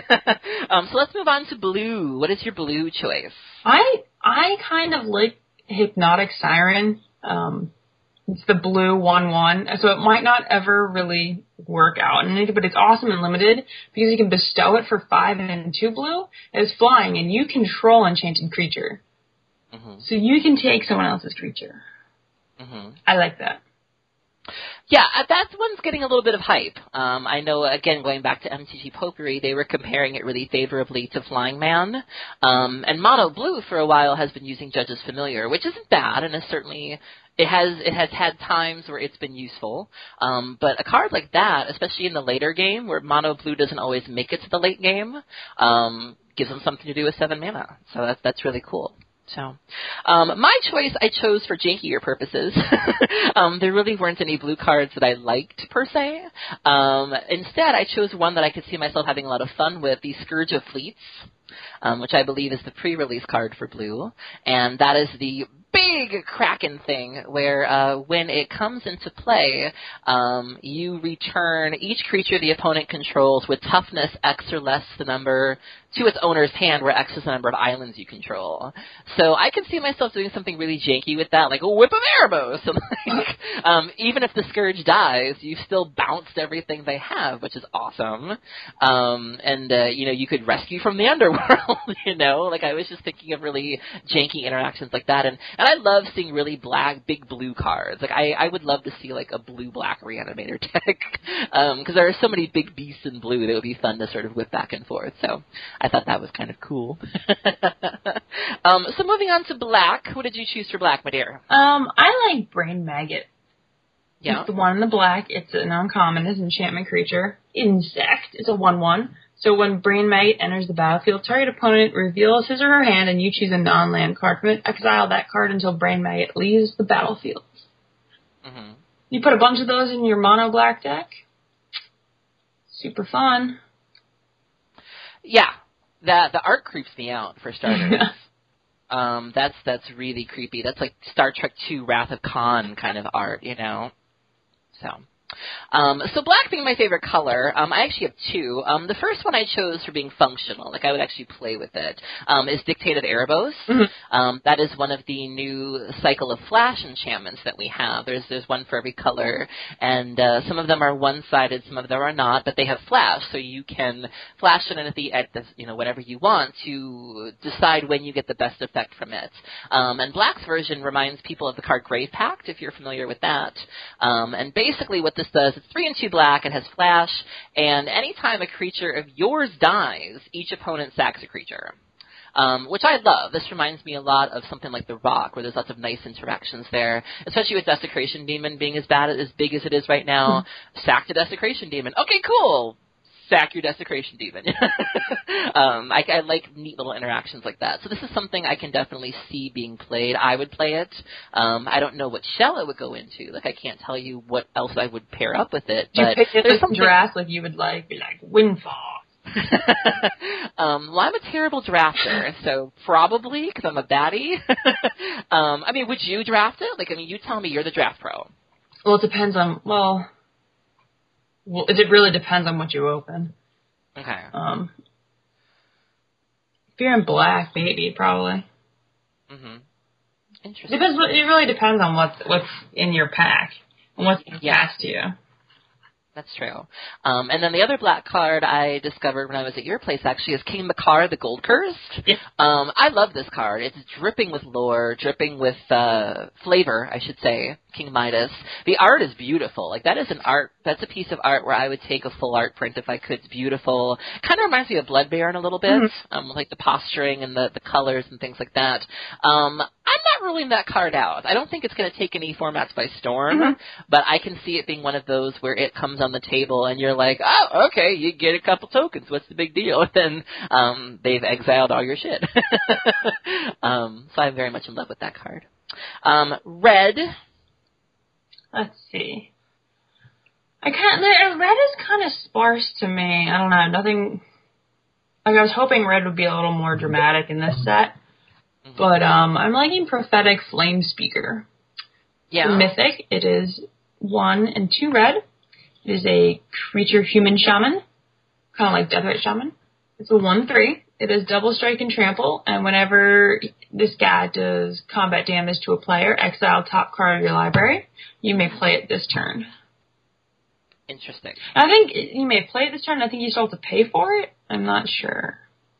um, so let's move on to blue. What is your blue choice? I I kind of like Hypnotic Siren. Um, it's the blue one one, so it might not ever really work out, and but it's awesome and limited because you can bestow it for five and two blue. It's flying, and you control enchanted creature, mm-hmm. so you can take someone else's creature. Mm-hmm. I like that. Yeah, that one's getting a little bit of hype. Um, I know, again, going back to M T G Potpourri, they were comparing it really favorably to Flying Man. Um, and Mono Blue, for a while, has been using Judge's Familiar, which isn't bad, and is certainly... It has it has had times where it's been useful, um, but a card like that, especially in the later game, where Mono Blue doesn't always make it to the late game, um, gives them something to do with seven mana. So that's that's really cool. So, um, my choice I chose for jankier purposes. um, there really weren't any blue cards that I liked, per se. Um, instead, I chose one that I could see myself having a lot of fun with, the Scourge of Fleets, um, which I believe is the pre-release card for blue. And that is the big Kraken thing where uh, when it comes into play, um, you return each creature the opponent controls with toughness X or less the number to its owner's hand, where X is the number of islands you control. So I can see myself doing something really janky with that, like a Whip of Erebos. And like, um, even if the Scourge dies, you've still bounced everything they have, which is awesome. Um, and, uh, you know, you could rescue from the underworld, you know? Like, I was just thinking of really janky interactions like that. And, and I love seeing really black, big blue cards. Like, I, I would love to see, like, a blue-black Reanimator deck. Um, because there are so many big beasts in blue that would be fun to sort of whip back and forth. So I thought that was kind of cool. um, so moving on to black. Who did you choose for black, my dear? Um, I like Brain Maggot. Yeah. It's the one in the black. It's an uncommon. It's an enchantment creature. Insect. It's a one one. So when Brain Maggot enters the battlefield, target opponent reveals his or her hand, and you choose a non-land card from it. Exile that card until Brain Maggot leaves the battlefield. Mm-hmm. You put a bunch of those in your mono black deck. Super fun. Yeah. That the art creeps me out, for starters. um, that's that's really creepy. That's like Star Trek two Wrath of Khan kind of art, you know? So... Um, so black being my favorite color, um, I actually have two. Um, the first one I chose for being functional, like I would actually play with it, um, is Dictate of Erebos. Mm-hmm. Um, that is one of the new Cycle of Flash enchantments that we have. There's there's one for every color, and uh, some of them are one-sided, some of them are not, but they have flash, so you can flash it at the at the you know whatever you want to decide when you get the best effect from it. Um, and black's version reminds people of the card Grave Pact, if you're familiar with that. Um, and basically what this does, it's three and two black, it has flash, and anytime a creature of yours dies, each opponent sacks a creature. Um, which I love. This reminds me a lot of something like The Rock, where there's lots of nice interactions there, especially with Desecration Demon being as bad as big as it is right now. Mm-hmm. Sack the Desecration Demon. Okay, cool. Sack your Desecration Demon. um, I, I like neat little interactions like that. So this is something I can definitely see being played. I would play it. Um, I don't know what shell it would go into. Like, I can't tell you what else I would pair up with it. But you pick it there's some draft like you would like, be like Windfall. um, well, I'm a terrible drafter, so probably because I'm a baddie. um, I mean, would you draft it? Like, I mean, you tell me, you're the draft pro. Well, it depends on well. Well, it really depends on what you open. Okay. Um, if you're in black, maybe, probably. Mm-hmm. Interesting. Depends, it really depends on what's, what's in your pack and what's yeah. cast to you. That's true. Um, and then the other black card I discovered when I was at your place, actually, is King Makar, the Gold Cursed. Yeah. Um, I love this card. It's dripping with lore, dripping with uh, flavor, I should say. King Midas. The art is beautiful. Like, that is an art, that's a piece of art where I would take a full art print if I could. It's beautiful. Kind of reminds me of Blood Baron a little bit, mm-hmm. um, like the posturing and the, the colors and things like that. Um, I'm not ruling that card out. I don't think it's going to take any formats by storm, mm-hmm. but I can see it being one of those where it comes on the table and you're like, oh, okay, you get a couple tokens. What's the big deal? And then um, they've exiled all your shit. um, so I'm very much in love with that card. Um, red. Let's see. I can't. Red is kind of sparse to me. I don't know. Nothing. Like, I was hoping red would be a little more dramatic in this set, mm-hmm. but um, I'm liking Prophetic Flame Speaker. Yeah. It's mythic. It is one and two red. It is a creature human shaman, kind of like Deathrite Shaman. It's a one three. It is double strike and trample, and whenever this guy does combat damage to a player, exile top card of your library. You may play it this turn. Interesting. I think you may play it this turn. I think you still have to pay for it. I'm not sure.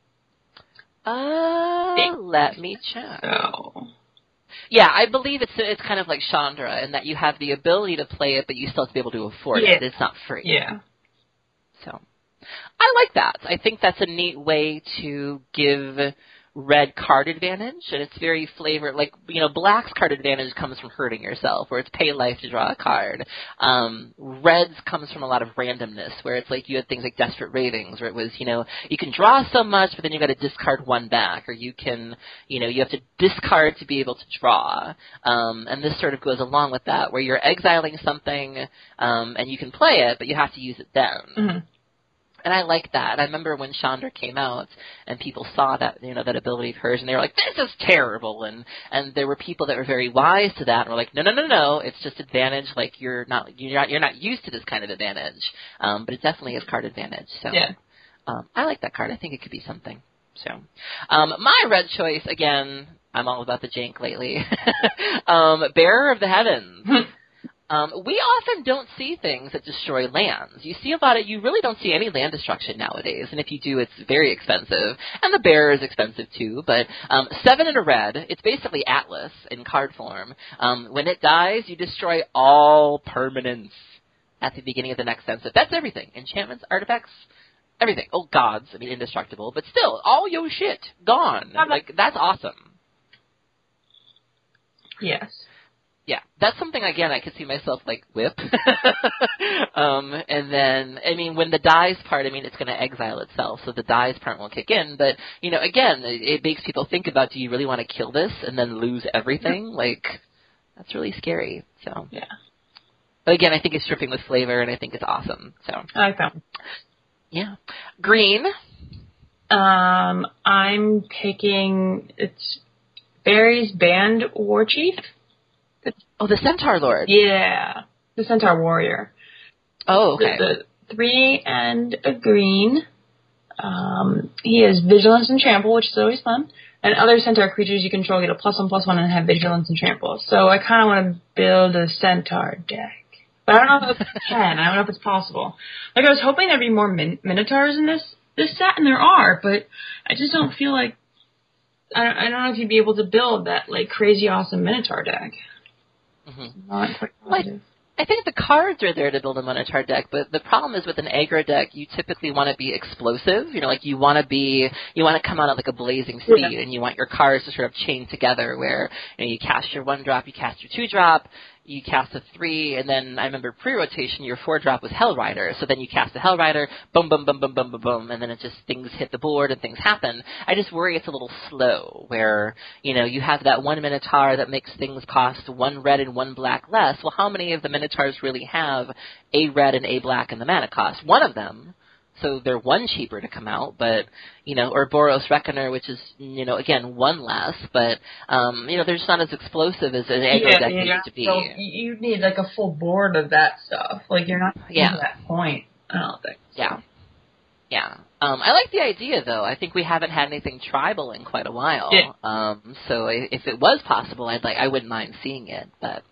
Uh, it, let me check. So. Yeah, I believe it's it's kind of like Chandra in that you have the ability to play it, but you still have to be able to afford yeah. it. It's not free. Yeah. So, I like that. I think that's a neat way to give red card advantage, and it's very flavored. Like, you know, black's card advantage comes from hurting yourself, where it's pay life to draw a card. Um, red's comes from a lot of randomness, where it's like you had things like Desperate Ravings, where it was, you know, you can draw so much, but then you got to discard one back, or you can, you know, you have to discard to be able to draw. Um, and this sort of goes along with that, where you're exiling something, um, and you can play it, but you have to use it then. Mm-hmm. And I like that. I remember when Chandra came out and people saw that, you know, that ability of hers and they were like, this is terrible. And, and there were people that were very wise to that and were like, no, no, no, no, it's just advantage. Like you're not, you're not, you're not used to this kind of advantage. Um, but it definitely is card advantage. So, yeah. um, I like that card. I think it could be something. So, um, my red choice, again, I'm all about the jank lately. um, Bearer of the Heavens. Um, we often don't see things that destroy lands. You see a lot of, you really don't see any land destruction nowadays, and if you do, it's very expensive. And the bearer is expensive too, but um, seven in a red, it's basically Atlas in card form. Um, when it dies, you destroy all permanents at the beginning of the next census. That's everything. Enchantments, artifacts, everything. Oh, gods, I mean indestructible, but still, all your shit, gone. Like, that's awesome. Yes. Yeah, that's something, again, I could see myself, like, whip. um, and then, I mean, when the dies part, I mean, it's going to exile itself, so the dies part won't kick in. But, you know, again, it, it makes people think about, do you really want to kill this and then lose everything? Like, that's really scary. So, yeah. But, again, I think it's stripping with flavor, and I think it's awesome. So, I like that one. Yeah. Green. Um, I'm picking, it's Barry's Band War Chief. Oh, the Centaur Lord. Yeah, the Centaur Warrior. Oh, okay. The, the three and a green. Um, he has Vigilance and Trample, which is always fun. And other Centaur creatures you control get a plus one, plus one, and have Vigilance and Trample. So I kind of want to build a Centaur deck. But I don't know if it's can. I don't know if it's possible. Like, I was hoping there'd be more min- Minotaurs in this, this set, and there are, but I just don't feel like... I don't, I don't know if you'd be able to build that, like, crazy awesome Minotaur deck. Mm-hmm. Not quite like, I think the cards are there to build a Minotaur deck, but the problem is with an aggro deck, you typically want to be explosive. You know, like you want to be, you want to come out at like a blazing speed, yeah. and you want your cards to sort of chain together where, you know, you cast your one drop, you cast your two drop, you cast a three, and then I remember pre-rotation, your four drop was Hell Rider. So then you cast a Hell Rider, boom, boom, boom, boom, boom, boom, boom, and then it just, things hit the board and things happen. I just worry it's a little slow, where, you know, you have that one Minotaur that makes things cost one red and one black less. Well, how many of the Minotaurs really have a red and a black in the mana cost? One of them. So they're one cheaper to come out, but, you know, or Boros Reckoner, which is, you know, again, one less, but, um, you know, they're just not as explosive as an aggro yeah, deck yeah, needs to be. So you need, like, a full board of that stuff. Like, you're not yeah. to that point, I don't think. So. Yeah. Yeah. Um, I like the idea, though. I think we haven't had anything tribal in quite a while. Yeah. Um, so if it was possible, I'd like, I wouldn't mind seeing it, but...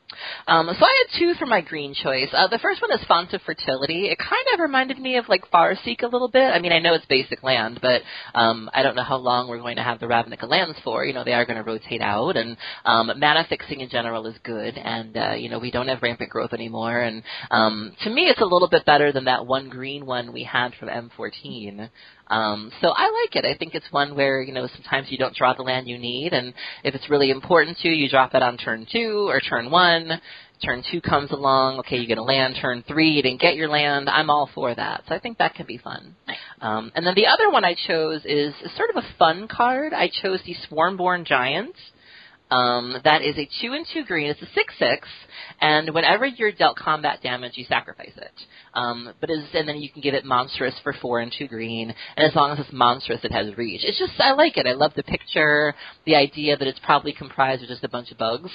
Um, so I had two for my green choice. Uh, the first one is Font of Fertility. It kind of reminded me of, like, Farseek a little bit. I mean, I know it's basic land, but um, I don't know how long we're going to have the Ravnica lands for. You know, they are going to rotate out, and um, mana fixing in general is good, and, uh, you know, we don't have rampant growth anymore. And um, to me, it's a little bit better than that one green one we had from M fourteen. Um, so I like it. I think it's one where, you know, sometimes you don't draw the land you need, and if it's really important to you, you drop it on turn two or turn one. Turn two comes along, okay, you get a land. Turn three, you didn't get your land. I'm all for that. So I think that can be fun. Um, and then the other one I chose is sort of a fun card. I chose the Swarmborn Giant. Um, that is a two and two green. It's a six six, and whenever you're dealt combat damage, you sacrifice it. Um, but is and then you can give it monstrous for four and two green, and as long as it's monstrous, it has reach. It's just I like it. I love the picture, the idea that it's probably comprised of just a bunch of bugs.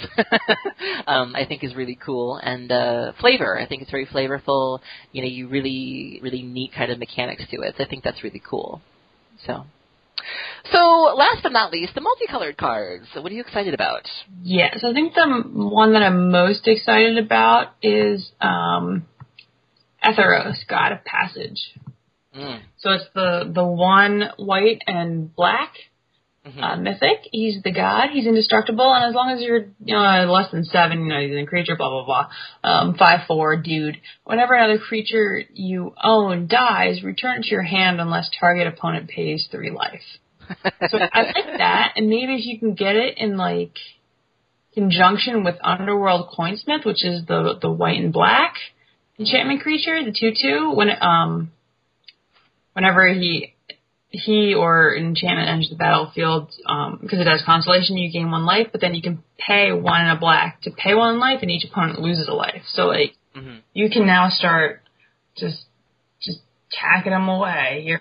um, I think is really cool, and uh, flavor. I think it's very flavorful. You know, you really really neat kind of mechanics to it. So I think that's really cool. So. So, last but not least, the multicolored cards. What are you excited about? Yes, I think the one that I'm most excited about is um, Etheros, God of Passage. Mm. So it's the, the one white and black mm-hmm. uh, mythic. He's the god. He's indestructible, and as long as you're you know less than seven, you know he's a creature. Blah blah blah. Um, five four dude. Whenever another creature you own dies, return it to your hand unless target opponent pays three life. So I like that, and maybe if you can get it in like conjunction with Underworld Coinsmith, which is the the white and black enchantment creature, the two two. When um, whenever he he or enchantment enters the battlefield, um, because it has constellation, you gain one life, but then you can pay one and a black to pay one life, and each opponent loses a life. So like mm-hmm. you can now start just just tacking them away. You're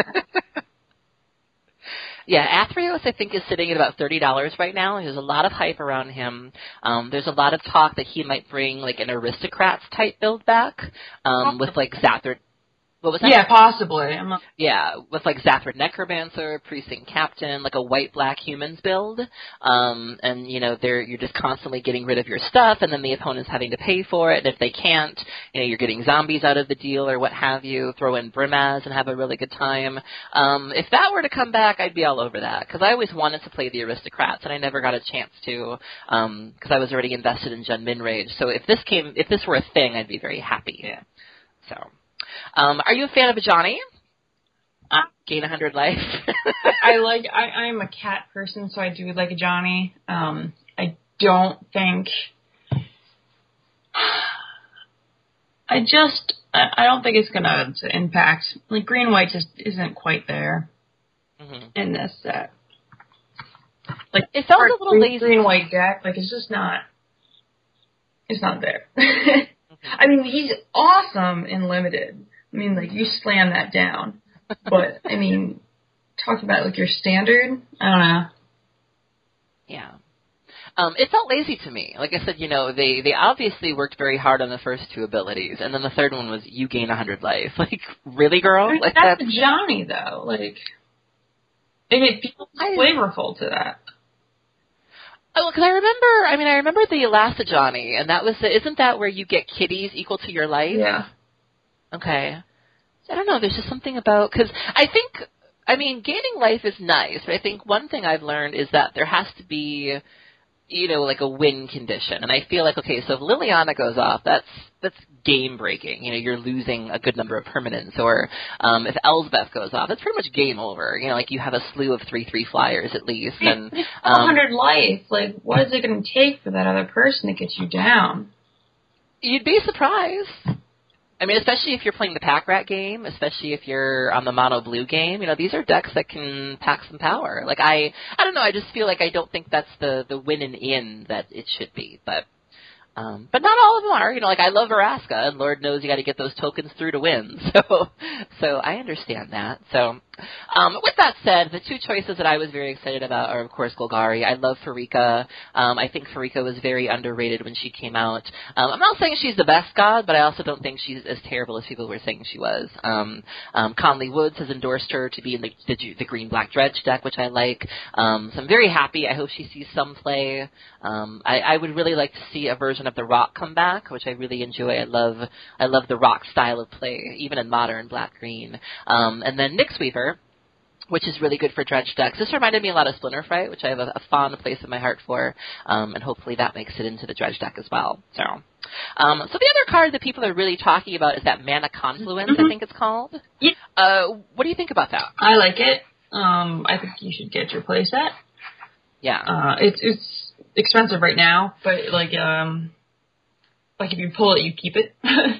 Yeah, Athreos, I think, is sitting at about thirty dollars right now. There's a lot of hype around him. Um, there's a lot of talk that he might bring, like, an Aristocrats-type build back um, with, like, Zathra. What was that? Yeah, possibly. I'm not... Yeah, with like Zathra Necromancer, Precinct Captain, like a white-black humans build. Um, and, you know, they're, you're just constantly getting rid of your stuff, and then the opponent's having to pay for it. And if they can't, you know, you're getting zombies out of the deal or what have you. Throw in Brimaz and have a really good time. Um, if that were to come back, I'd be all over that. Because I always wanted to play the Aristocrats, and I never got a chance to because um, I was already invested in Jund Minrage. So if this came, if this were a thing, I'd be very happy. Yeah. So... Um, are you a fan of Ajani? Uh, Gain one hundred life. I like. I, I'm a cat person, so I do like Ajani. Um, I don't think. I just. I, I don't think it's gonna impact. Like green white just isn't quite there mm-hmm. in this set. Like it felt a little green, lazy. Green white deck. Like it's just not. It's not there. I mean, he's awesome in limited. I mean, like, you slam that down. But, I mean, talk about, like, your standard, I don't know. Yeah. Um, it felt lazy to me. Like I said, you know, they, they obviously worked very hard on the first two abilities, and then the third one was you gain one hundred life. Like, really, girl? I mean, like that's that's Johnny, though. Like, and it feels I, flavorful to that. Oh, because I remember, I mean, I remember the Elastajani, and that was, the, isn't that where you get kitties equal to your life? Yeah. Okay. I don't know, there's just something about, because I think, I mean, gaining life is nice, but I think one thing I've learned is that there has to be, you know, like a win condition. And I feel like, okay, so if Liliana goes off, that's that's game breaking. You know, you're losing a good number of permanents. Or um, if Elsbeth goes off, that's pretty much game over. You know, like you have a slew of three three flyers at least. And it's um, one hundred life. Like, what is it going to take for that other person to get you down? You'd be surprised. I mean, especially if you're playing the Pack Rat game, especially if you're on the Mono Blue game, you know, these are decks that can pack some power. Like, I, I don't know, I just feel like I don't think that's the, the win and in that it should be, but, um, but not all of them are, you know, like I love Vraska, and Lord knows you gotta get those tokens through to win, so, so I understand that, so, Um, with that said, the two choices that I was very excited about are, of course, Golgari. I love Farika. Um, I think Farika was very underrated when she came out. Um, I'm not saying she's the best god, but I also don't think she's as terrible as people were saying she was. Um, um, Conley Woods has endorsed her to be in the, the, the green-black dredge deck, which I like. Um, so I'm very happy. I hope she sees some play. Um, I, I would really like to see a version of the Rock come back, which I really enjoy. I love I love the Rock style of play, even in modern black-green. Um, and then Nyxweaver, which is really good for dredge decks. This reminded me a lot of Splinterfright, which I have a, a fond place in my heart for, um, and hopefully that makes it into the dredge deck as well. So, um, so the other card that people are really talking about is that Mana Confluence, mm-hmm. I think it's called. Yeah. Uh, what do you think about that? I like it. Um, I think you should get your playset. Yeah. Uh, it's it's expensive right now, but like um, like if you pull it, you keep it.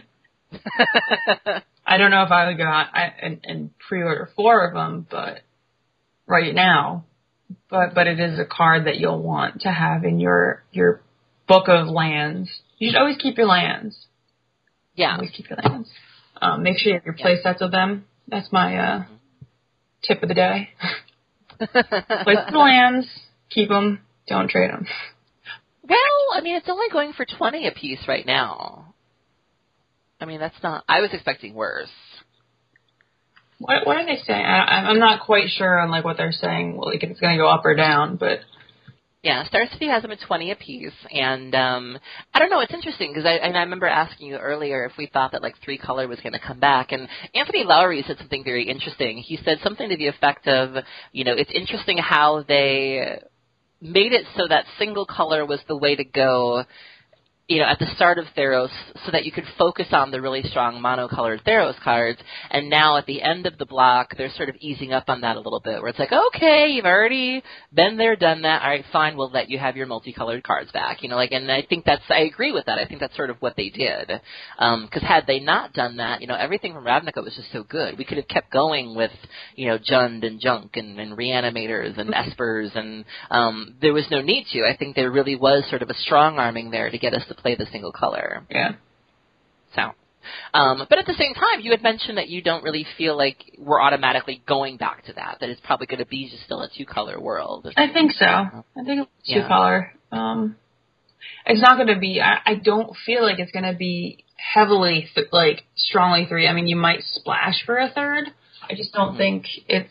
I don't know if I would go out and, and pre-order four of them, but right now, but but it is a card that you'll want to have in your your book of lands. You should always keep your lands. Yeah, always keep your lands. Um, make sure you have your play sets of them. That's my uh, tip of the day. Play the lands, keep them, don't trade them. Well, I mean, it's only going for twenty a piece right now. I mean, that's not... I was expecting worse. What, what are they saying? I, I'm not quite sure on, like, what they're saying, like, if it's going to go up or down, but... Yeah, Star City has them at twenty a piece, and um, I don't know, it's interesting, because I, and I remember asking you earlier if we thought that, like, three-color was going to come back, and Anthony Lowry said something very interesting. He said something to the effect of, you know, it's interesting how they made it so that single color was the way to go, you know, at the start of Theros, so that you could focus on the really strong monocolored Theros cards, and now at the end of the block, they're sort of easing up on that a little bit, where it's like, okay, you've already been there, done that, all right, fine, we'll let you have your multicolored cards back, you know, like, and I think that's, I agree with that, I think that's sort of what they did, um, because had they not done that, you know, everything from Ravnica was just so good, we could have kept going with, you know, Jund and Junk and, and Reanimators and Espers, and um, there was no need to. I think there really was sort of a strong arming there to get us to play the single color. Yeah. So, um, but at the same time, you had mentioned that you don't really feel like we're automatically going back to that, that it's probably going to be just still a two-color world. I think so. I think it's two-color. Yeah. Um, it's not going to be, I, I don't feel like it's going to be heavily, th- like, strongly three. I mean, you might splash for a third. I just don't mm-hmm. think it's,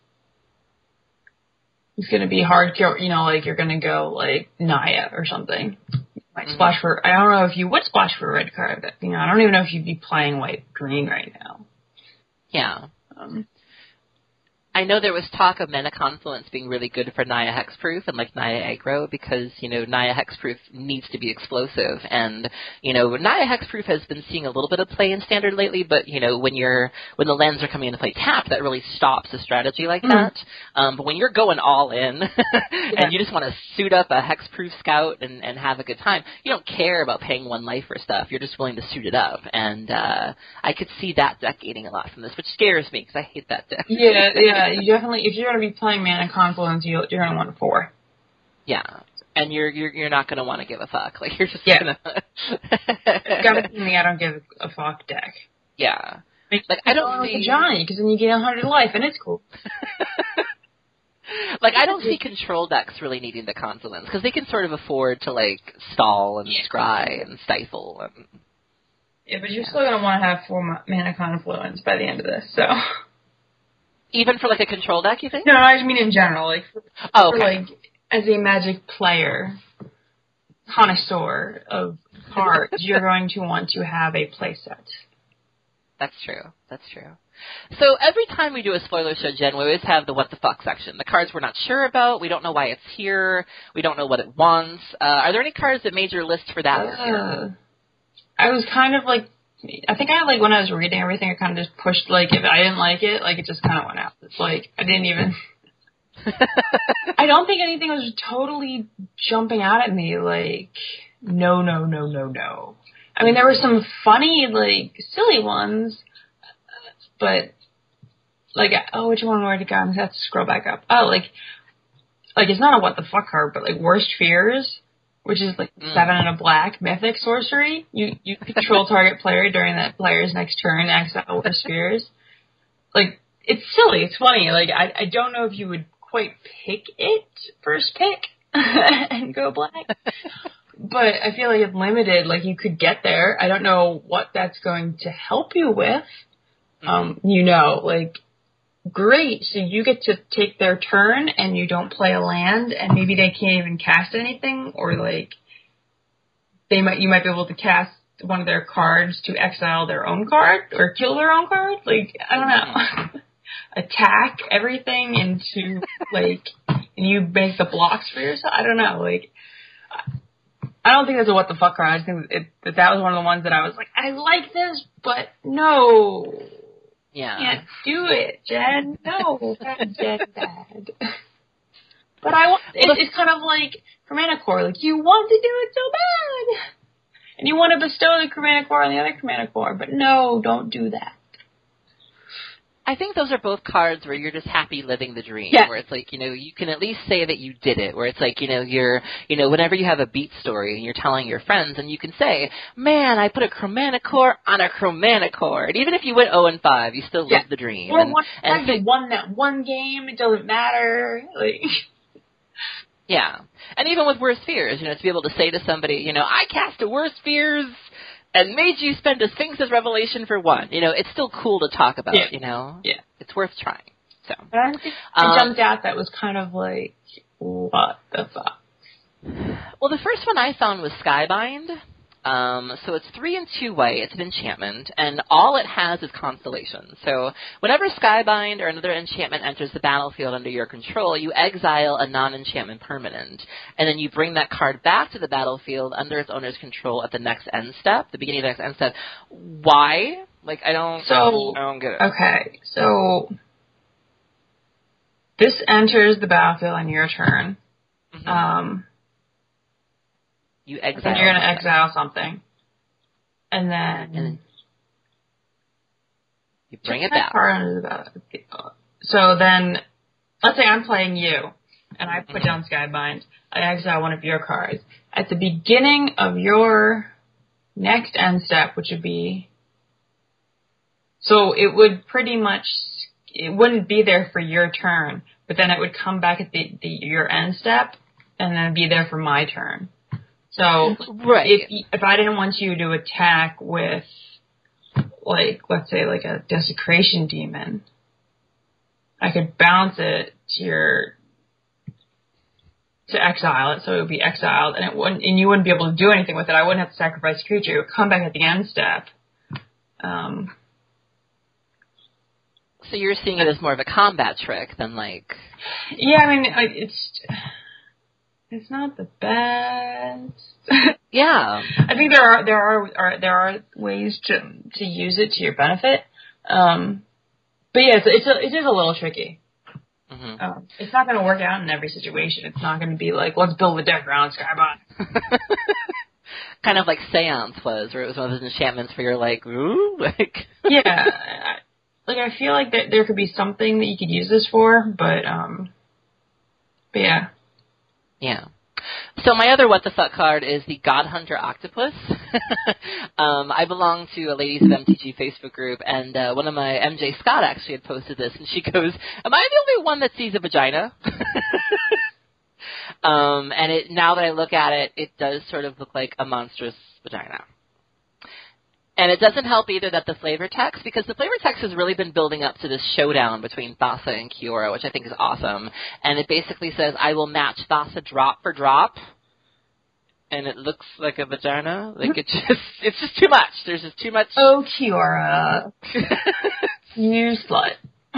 it's going to be hardcore, you know, like you're going to go, like, Naya or something. Mm-hmm. Splash for, I don't know if you would splash for a red card. You know, I don't even know if you'd be playing white green right now. Yeah. Um, I know there was talk of Mana Confluence being really good for Naya Hexproof and like Naya Aggro because, you know, Naya Hexproof needs to be explosive. And, you know, Naya Hexproof has been seeing a little bit of play in Standard lately, but, you know, when you're, when the lands are coming into play tapped, that really stops a strategy like mm-hmm. that. Um, but when you're going all in yeah. and you just want to suit up a Hexproof scout and, and have a good time, you don't care about paying one life for stuff. You're just willing to suit it up. And uh, I could see that deck gaining a lot from this, which scares me because I hate that deck. Yeah, yeah. You definitely, if you're going to be playing Mana Confluence, you, you're going to want four. Yeah, and you're you're you're not going to want to give a fuck. Like you're just yeah. gonna. It's got to be me. I don't give a fuck deck. Yeah, like, like I don't see see Johnny because then you get a hundred life and it's cool. Like I don't see control decks really needing the Confluence because they can sort of afford to like stall and yeah. scry and stifle and. Yeah, but you're yeah. still going to want to have four Mana Confluence by the end of this, so. Even for, like, a control deck, you think? No, I just mean in general. Like, for, oh, okay. for, like, as a Magic player, connoisseur of cards, you're going to want to have a playset. That's true. That's true. So every time we do a spoiler show, Jen, we always have the what the fuck section. The cards we're not sure about. We don't know why it's here. We don't know what it wants. Uh, are there any cards that made your list for that this year? Uh, I was kind of, like, I think I, like, when I was reading everything, I kind of just pushed, like, if I didn't like it, like, it just kind of went out. It's like, I didn't even... I don't think anything was totally jumping out at me, like, no, no, no, no, no. I mean, there were some funny, like, silly ones, but, like, oh, which one already got? I have to scroll back up. Oh, like, like, it's not a what the fuck card, but, like, Worst Fears, which is like mm. seven and a black mythic sorcery. You you control target player during that player's next turn, exile Worst Fears. Like, it's silly. It's funny. Like, I, I don't know if you would quite pick it first pick and go black. But I feel like it's limited. Like, you could get there. I don't know what that's going to help you with. Um, you know, like, great. So you get to take their turn and you don't play a land, and maybe they can't even cast anything, or like they might you might be able to cast one of their cards to exile their own card or kill their own card. Like, I don't know. Attack everything into like, and you make the blocks for yourself. I don't know. Like, I don't think that's a what the fuck card. I just think it, that that was one of the ones that I was like, I like this, but no. Yeah. Can't do it, Jen. No, bad, Jen, bad. But I want, it, it's kind of like Chromatic Core. Like, you want to do it so bad. And you want to bestow the Chromatic Core on the other Chromatic Core, but no, don't do that. I think those are both cards where you're just happy living the dream. Yeah. Where it's like, you know, you can at least say that you did it. Where it's like, you know, you're, you know, whenever you have a beat story and you're telling your friends, and you can say, man, I put a Chromatic Core on a Chromatic Core. And even if you went oh and five, you still yeah. lived the dream. Or and, one, and you won that one game, it doesn't matter. Like, yeah. And even with Worst Fears, you know, to be able to say to somebody, you know, I cast a Worst Fears and made you spend a Sphinx's Revelation for one. You know, it's still cool to talk about, yeah. you know? Yeah. It's worth trying. So I think it um, jumped out that was kind of like, what the fuck? Well, the first one I found was Skybind. Um, so it's three and two white. It's an enchantment, and all it has is constellations. So whenever Skybind or another enchantment enters the battlefield under your control, you exile a non-enchantment permanent, and then you bring that card back to the battlefield under its owner's control at the next end step, the beginning of the next end step. Why? Like, I don't, so, I don't get it. Okay, so this enters the battlefield on your turn. Mm-hmm. Um, you exile. and you're going to exile something. And then, and then you bring it back. So then, let's say I'm playing you, and I put mm-hmm. down Skybind. I exile one of your cards. At the beginning of your next end step, which would be, so it would pretty much, it wouldn't be there for your turn, but then it would come back at the, the your end step, and then be there for my turn. So right. if if I didn't want you to attack with, like, let's say, like a Desecration Demon, I could bounce it to your, to exile it, so it would be exiled, and it wouldn't, and you wouldn't be able to do anything with it. I wouldn't have to sacrifice a creature. It would come back at the end step. Um. So you're seeing it as more of a combat trick than like. Yeah, I mean, it's. It's not the best. Yeah, I think there are there are, are there are ways to to use it to your benefit. Um, but yeah, it's it's a, it is a little tricky. Mm-hmm. Um, it's not going to work out in every situation. It's not going to be like, let's build a deck around Skybind. Kind of like Seance was, where it was one of those enchantments where you're like, ooh, like. Yeah, I, like I feel like that there could be something that you could use this for, but um, but yeah. Yeah. So my other what the fuck card is the God Hunter Octopus. um, I belong to a Ladies of M T G Facebook group, and uh, one of my M J Scott actually had posted this, and she goes, "Am I the only one that sees a vagina?" um, and it now that I look at it, it does sort of look like a monstrous vagina. And it doesn't help either that the flavor text, because the flavor text has really been building up to this showdown between Thassa and Kiora, which I think is awesome. And it basically says, I will match Thassa drop for drop. And it looks like a vagina. Like, it just, it's just too much. There's just too much. Oh, Kiora. You slut.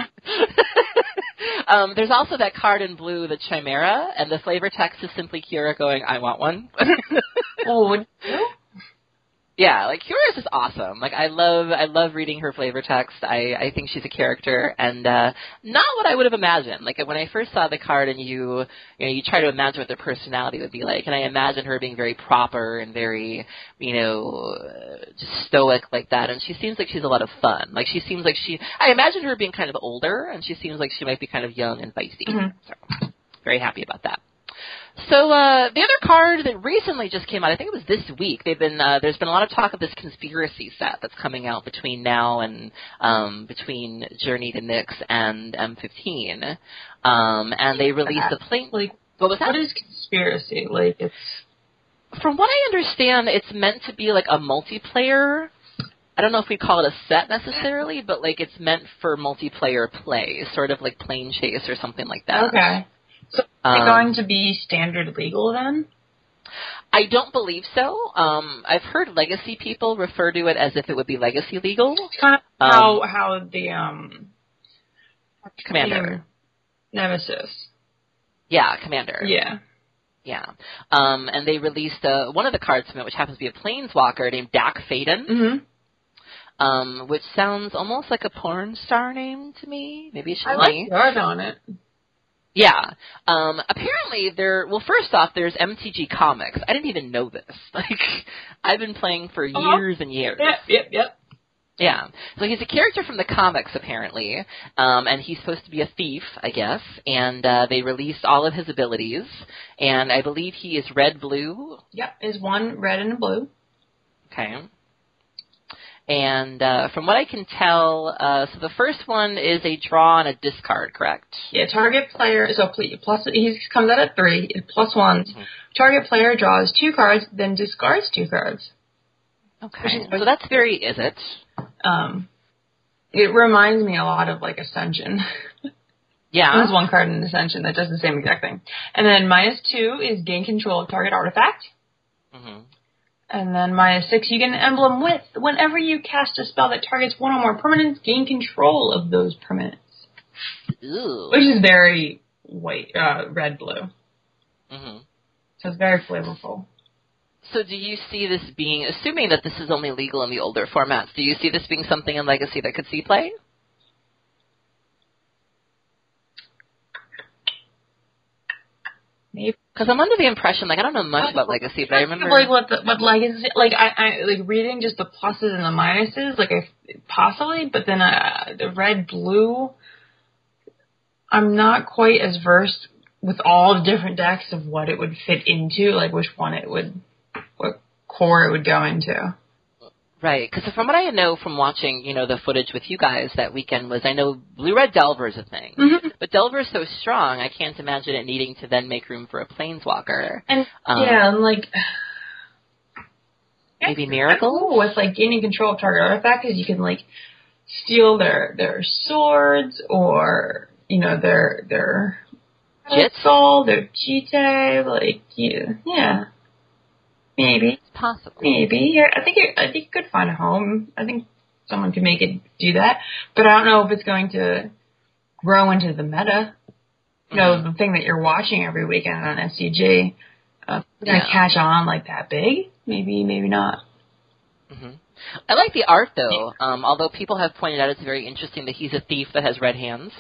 um, there's also that card in blue, the Chimera, and the flavor text is simply Kiora going, I want one. Oh, would you? Yeah, like Kiora is just awesome. Like I love, I love reading her flavor text. I, I think she's a character, and uh, not what I would have imagined. Like when I first saw the card, and you, you know, you try to imagine what their personality would be like, and I imagine her being very proper and very, you know, uh, just stoic like that. And she seems like she's a lot of fun. Like she seems like she, I imagine her being kind of older, and she seems like she might be kind of young and feisty. Mm-hmm. So very happy about that. So uh, the other card that recently just came out, I think it was this week. They've been uh, there's been a lot of talk of this conspiracy set that's coming out between now and um, between Journey to Nyx and M fifteen, um, and they released a plane. Like, what was that? What is conspiracy? Like, it's from what I understand, it's meant to be like a multiplayer. I don't know if we call it a set necessarily, but like it's meant for multiplayer play, sort of like Plane Chase or something like that. Okay. So is um, it going to be standard legal then? I don't believe so. Um, I've heard Legacy people refer to it as if it would be Legacy legal. It's kind of um, how how the um Commander Nemesis. Yeah, Commander. Yeah. Yeah. Um, and they released uh, one of the cards from it, which happens to be a Planeswalker named Dak Faden. Mm-hmm. Um, which sounds almost like a porn star name to me. Maybe it should I like the art on it. Yeah. Um, apparently there, well, first off, there's M T G Comics. I didn't even know this. Like, I've been playing for Uh-huh. years and years. Yep, yep, yep. Yeah. So he's a character from the comics, apparently, um, and he's supposed to be a thief, I guess, and uh, they released all of his abilities, and I believe he is red-blue. Yep, is one red and a blue. Okay. And uh, from what I can tell, uh, so the first one is a draw and a discard, correct? Yeah, target player, so plus, he comes out at three, plus ones. Mm-hmm. Target player draws two cards, then discards two cards. Okay, so that's very, is it? Um, it reminds me a lot of, like, Ascension. Yeah. There's one card in Ascension that does the same exact thing. And then minus two is gain control of target artifact. Mm-hmm. And then minus six, you get an emblem with. Whenever you cast a spell that targets one or more permanents, gain control of those permanents. Ooh. Which is very white, uh, red-blue. Mm-hmm. So it's very flavorful. So do you see this being, assuming that this is only legal in the older formats, do you see this being something in Legacy that could see play? Maybe. Because I'm under the impression, like, I don't know much about Legacy, but I remember... Like, what, the, what Legacy, like, I, I, like, reading just the pluses and the minuses, like, I, possibly, but then uh, the red-blue, I'm not quite as versed with all the different decks of what it would fit into, like, which one it would, what core it would go into. Right, because from what I know from watching, you know, the footage with you guys that weekend was, I know Blue-Red Delver is a thing. Mm-hmm. But Delver is so strong, I can't imagine it needing to then make room for a Planeswalker. And, um, yeah, and, like... Maybe Miracle? Cool with, like, gaining control of target artifact is you can, like, steal their, their swords or, you know, their, their... Jits? Soul, their Chite, like, yeah. yeah. Maybe. It's possible. Maybe. Yeah, I think it, I think you could find a home. I think someone could make it do that. But I don't know if it's going to grow into the meta. You know, mm-hmm. the thing that you're watching every weekend on S C G. Uh, going to yeah. catch on like that big? Maybe, maybe not. Mm-hmm. I like the art, though. Um, although people have pointed out it's very interesting that he's a thief that has red hands.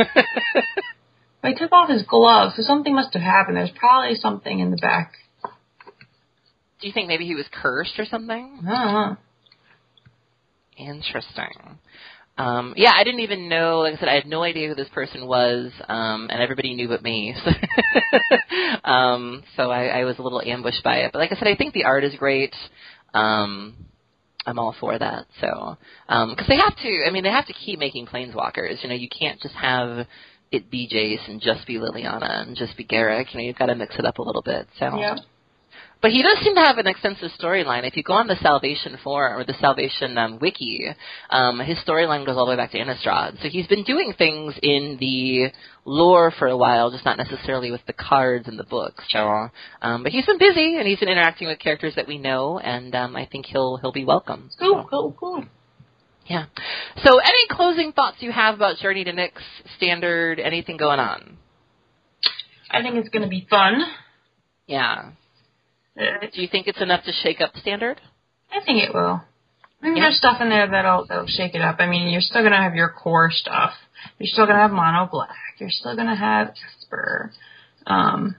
He took off his gloves, so something must have happened. There's probably something in the back. Do you think maybe he was cursed or something? I don't know. Interesting. Um, yeah, I didn't even know, like I said, I had no idea who this person was, um, and everybody knew but me. So, um, so I, I was a little ambushed by it. But like I said, I think the art is great. Um, I'm all for that. So, um, because they have to, I mean, they have to keep making Planeswalkers. You know, you can't just have it be Jace and just be Liliana and just be Garruk. You know, you've got to mix it up a little bit. So. Yeah. But he does seem to have an extensive storyline. If you go on the Salvation forum or the Salvation um, wiki, um, his storyline goes all the way back to Innistrad. So he's been doing things in the lore for a while, just not necessarily with the cards and the books. So, um, but he's been busy and he's been interacting with characters that we know, and um, I think he'll he'll be welcome. Cool, so. cool, cool. Yeah. So, any closing thoughts you have about Journey to Nyx, Standard, anything going on? I think it's going to be fun. Yeah. Do you think it's enough to shake up Standard? I think it will. I mean, yeah. There's stuff in there that'll, that'll shake it up. I mean, you're still going to have your core stuff. You're still going to have Mono Black. You're still going to have Esper. Um,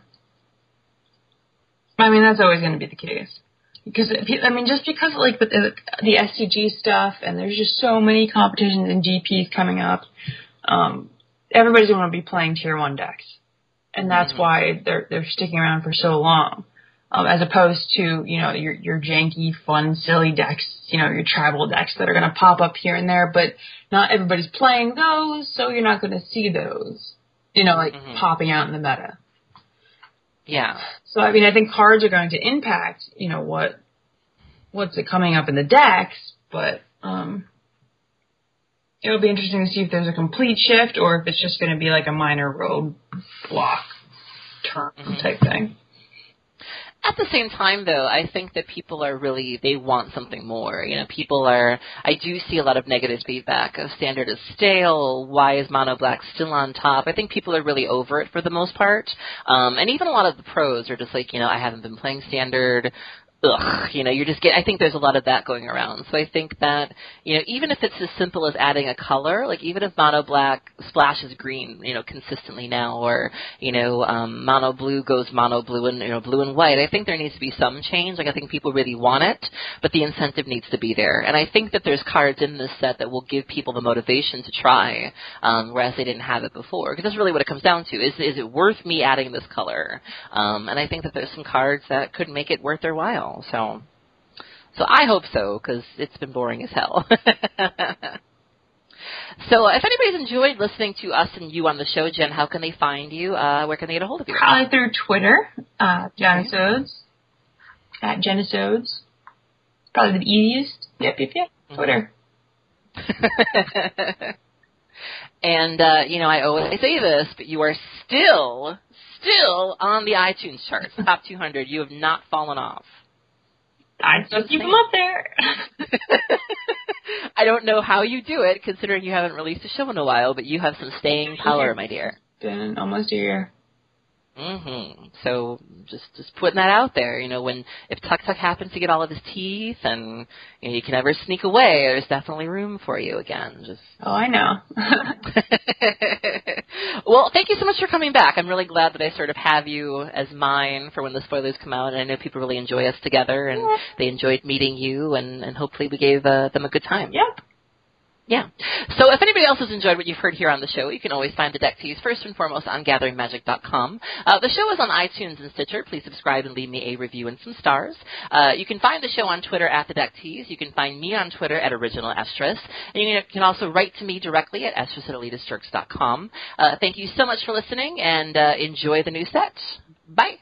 I mean, that's always going to be the case. Because, I mean, just because, like, with the, the S C G stuff, and there's just so many competitions and G Ps coming up, um, everybody's going to be playing Tier one decks. and that's mm-hmm. why they're they're sticking around for so long, um, as opposed to you know your your janky, fun, silly decks, you know your travel decks that are going to pop up here and there, but not everybody's playing those, so you're not going to see those, you know, like mm-hmm. popping out in the meta. Yeah. So I mean, I think cards are going to impact, you know, what what's it coming up in the decks, but um. It'll be interesting to see if there's a complete shift or if it's just going to be like a minor road block turn mm-hmm. type thing. At the same time, though, I think that people are really, they want something more. You know, people are, I do see a lot of negative feedback of Standard is stale, why is Mono Black still on top? I think people are really over it for the most part. Um, and even a lot of the pros are just like, you know, I haven't been playing Standard. Ugh, you know, you're just getting, I think there's a lot of that going around. So I think that, you know, even if it's as simple as adding a color, like even if Mono Black splashes green, you know, consistently now, or, you know, um, Mono Blue goes Mono Blue and, you know, Blue and White, I think there needs to be some change. Like I think people really want it, but the incentive needs to be there. And I think that there's cards in this set that will give people the motivation to try, um, whereas they didn't have it before. Because that's really what it comes down to. Is, is it worth me adding this color? Um, and I think that there's some cards that could make it worth their while. So, so I hope so, because it's been boring as hell. So, if anybody's enjoyed listening to us and you on the show, Jen, how can they find you? Uh, where can they get a hold of you? Probably through Twitter, uh, Jenisodes, at Jenisodes. Probably the easiest. Yep, yep, yep. Twitter. And, uh, you know, I always say this, but you are still, still on the iTunes charts, top two hundred. You have not fallen off. I just keep them up there. I don't know how you do it, considering you haven't released a show in a while, but you have some staying power, my dear. It's been almost a year. Mm-hmm. So just just putting that out there, you know, when if Tuk Tuk happens to get all of his teeth and you know, you can ever sneak away, there's definitely room for you again. Just oh, I know. Well, thank you so much for coming back. I'm really glad that I sort of have you as mine for when the spoilers come out, and I know people really enjoy us together, and yeah. they enjoyed meeting you, and, and hopefully we gave uh, them a good time. Yep. Yeah. So if anybody else has enjoyed what you've heard here on the show, you can always find the deck tease first and foremost on gathering magic dot com. Uh, the show is on iTunes and Stitcher. Please subscribe and leave me a review and some stars. Uh, you can find the show on Twitter at the deck tease. You can find me on Twitter at original estrus. And you can also write to me directly at estrus at elitist jerks dot com. Uh, thank you so much for listening, and uh, enjoy the new set. Bye.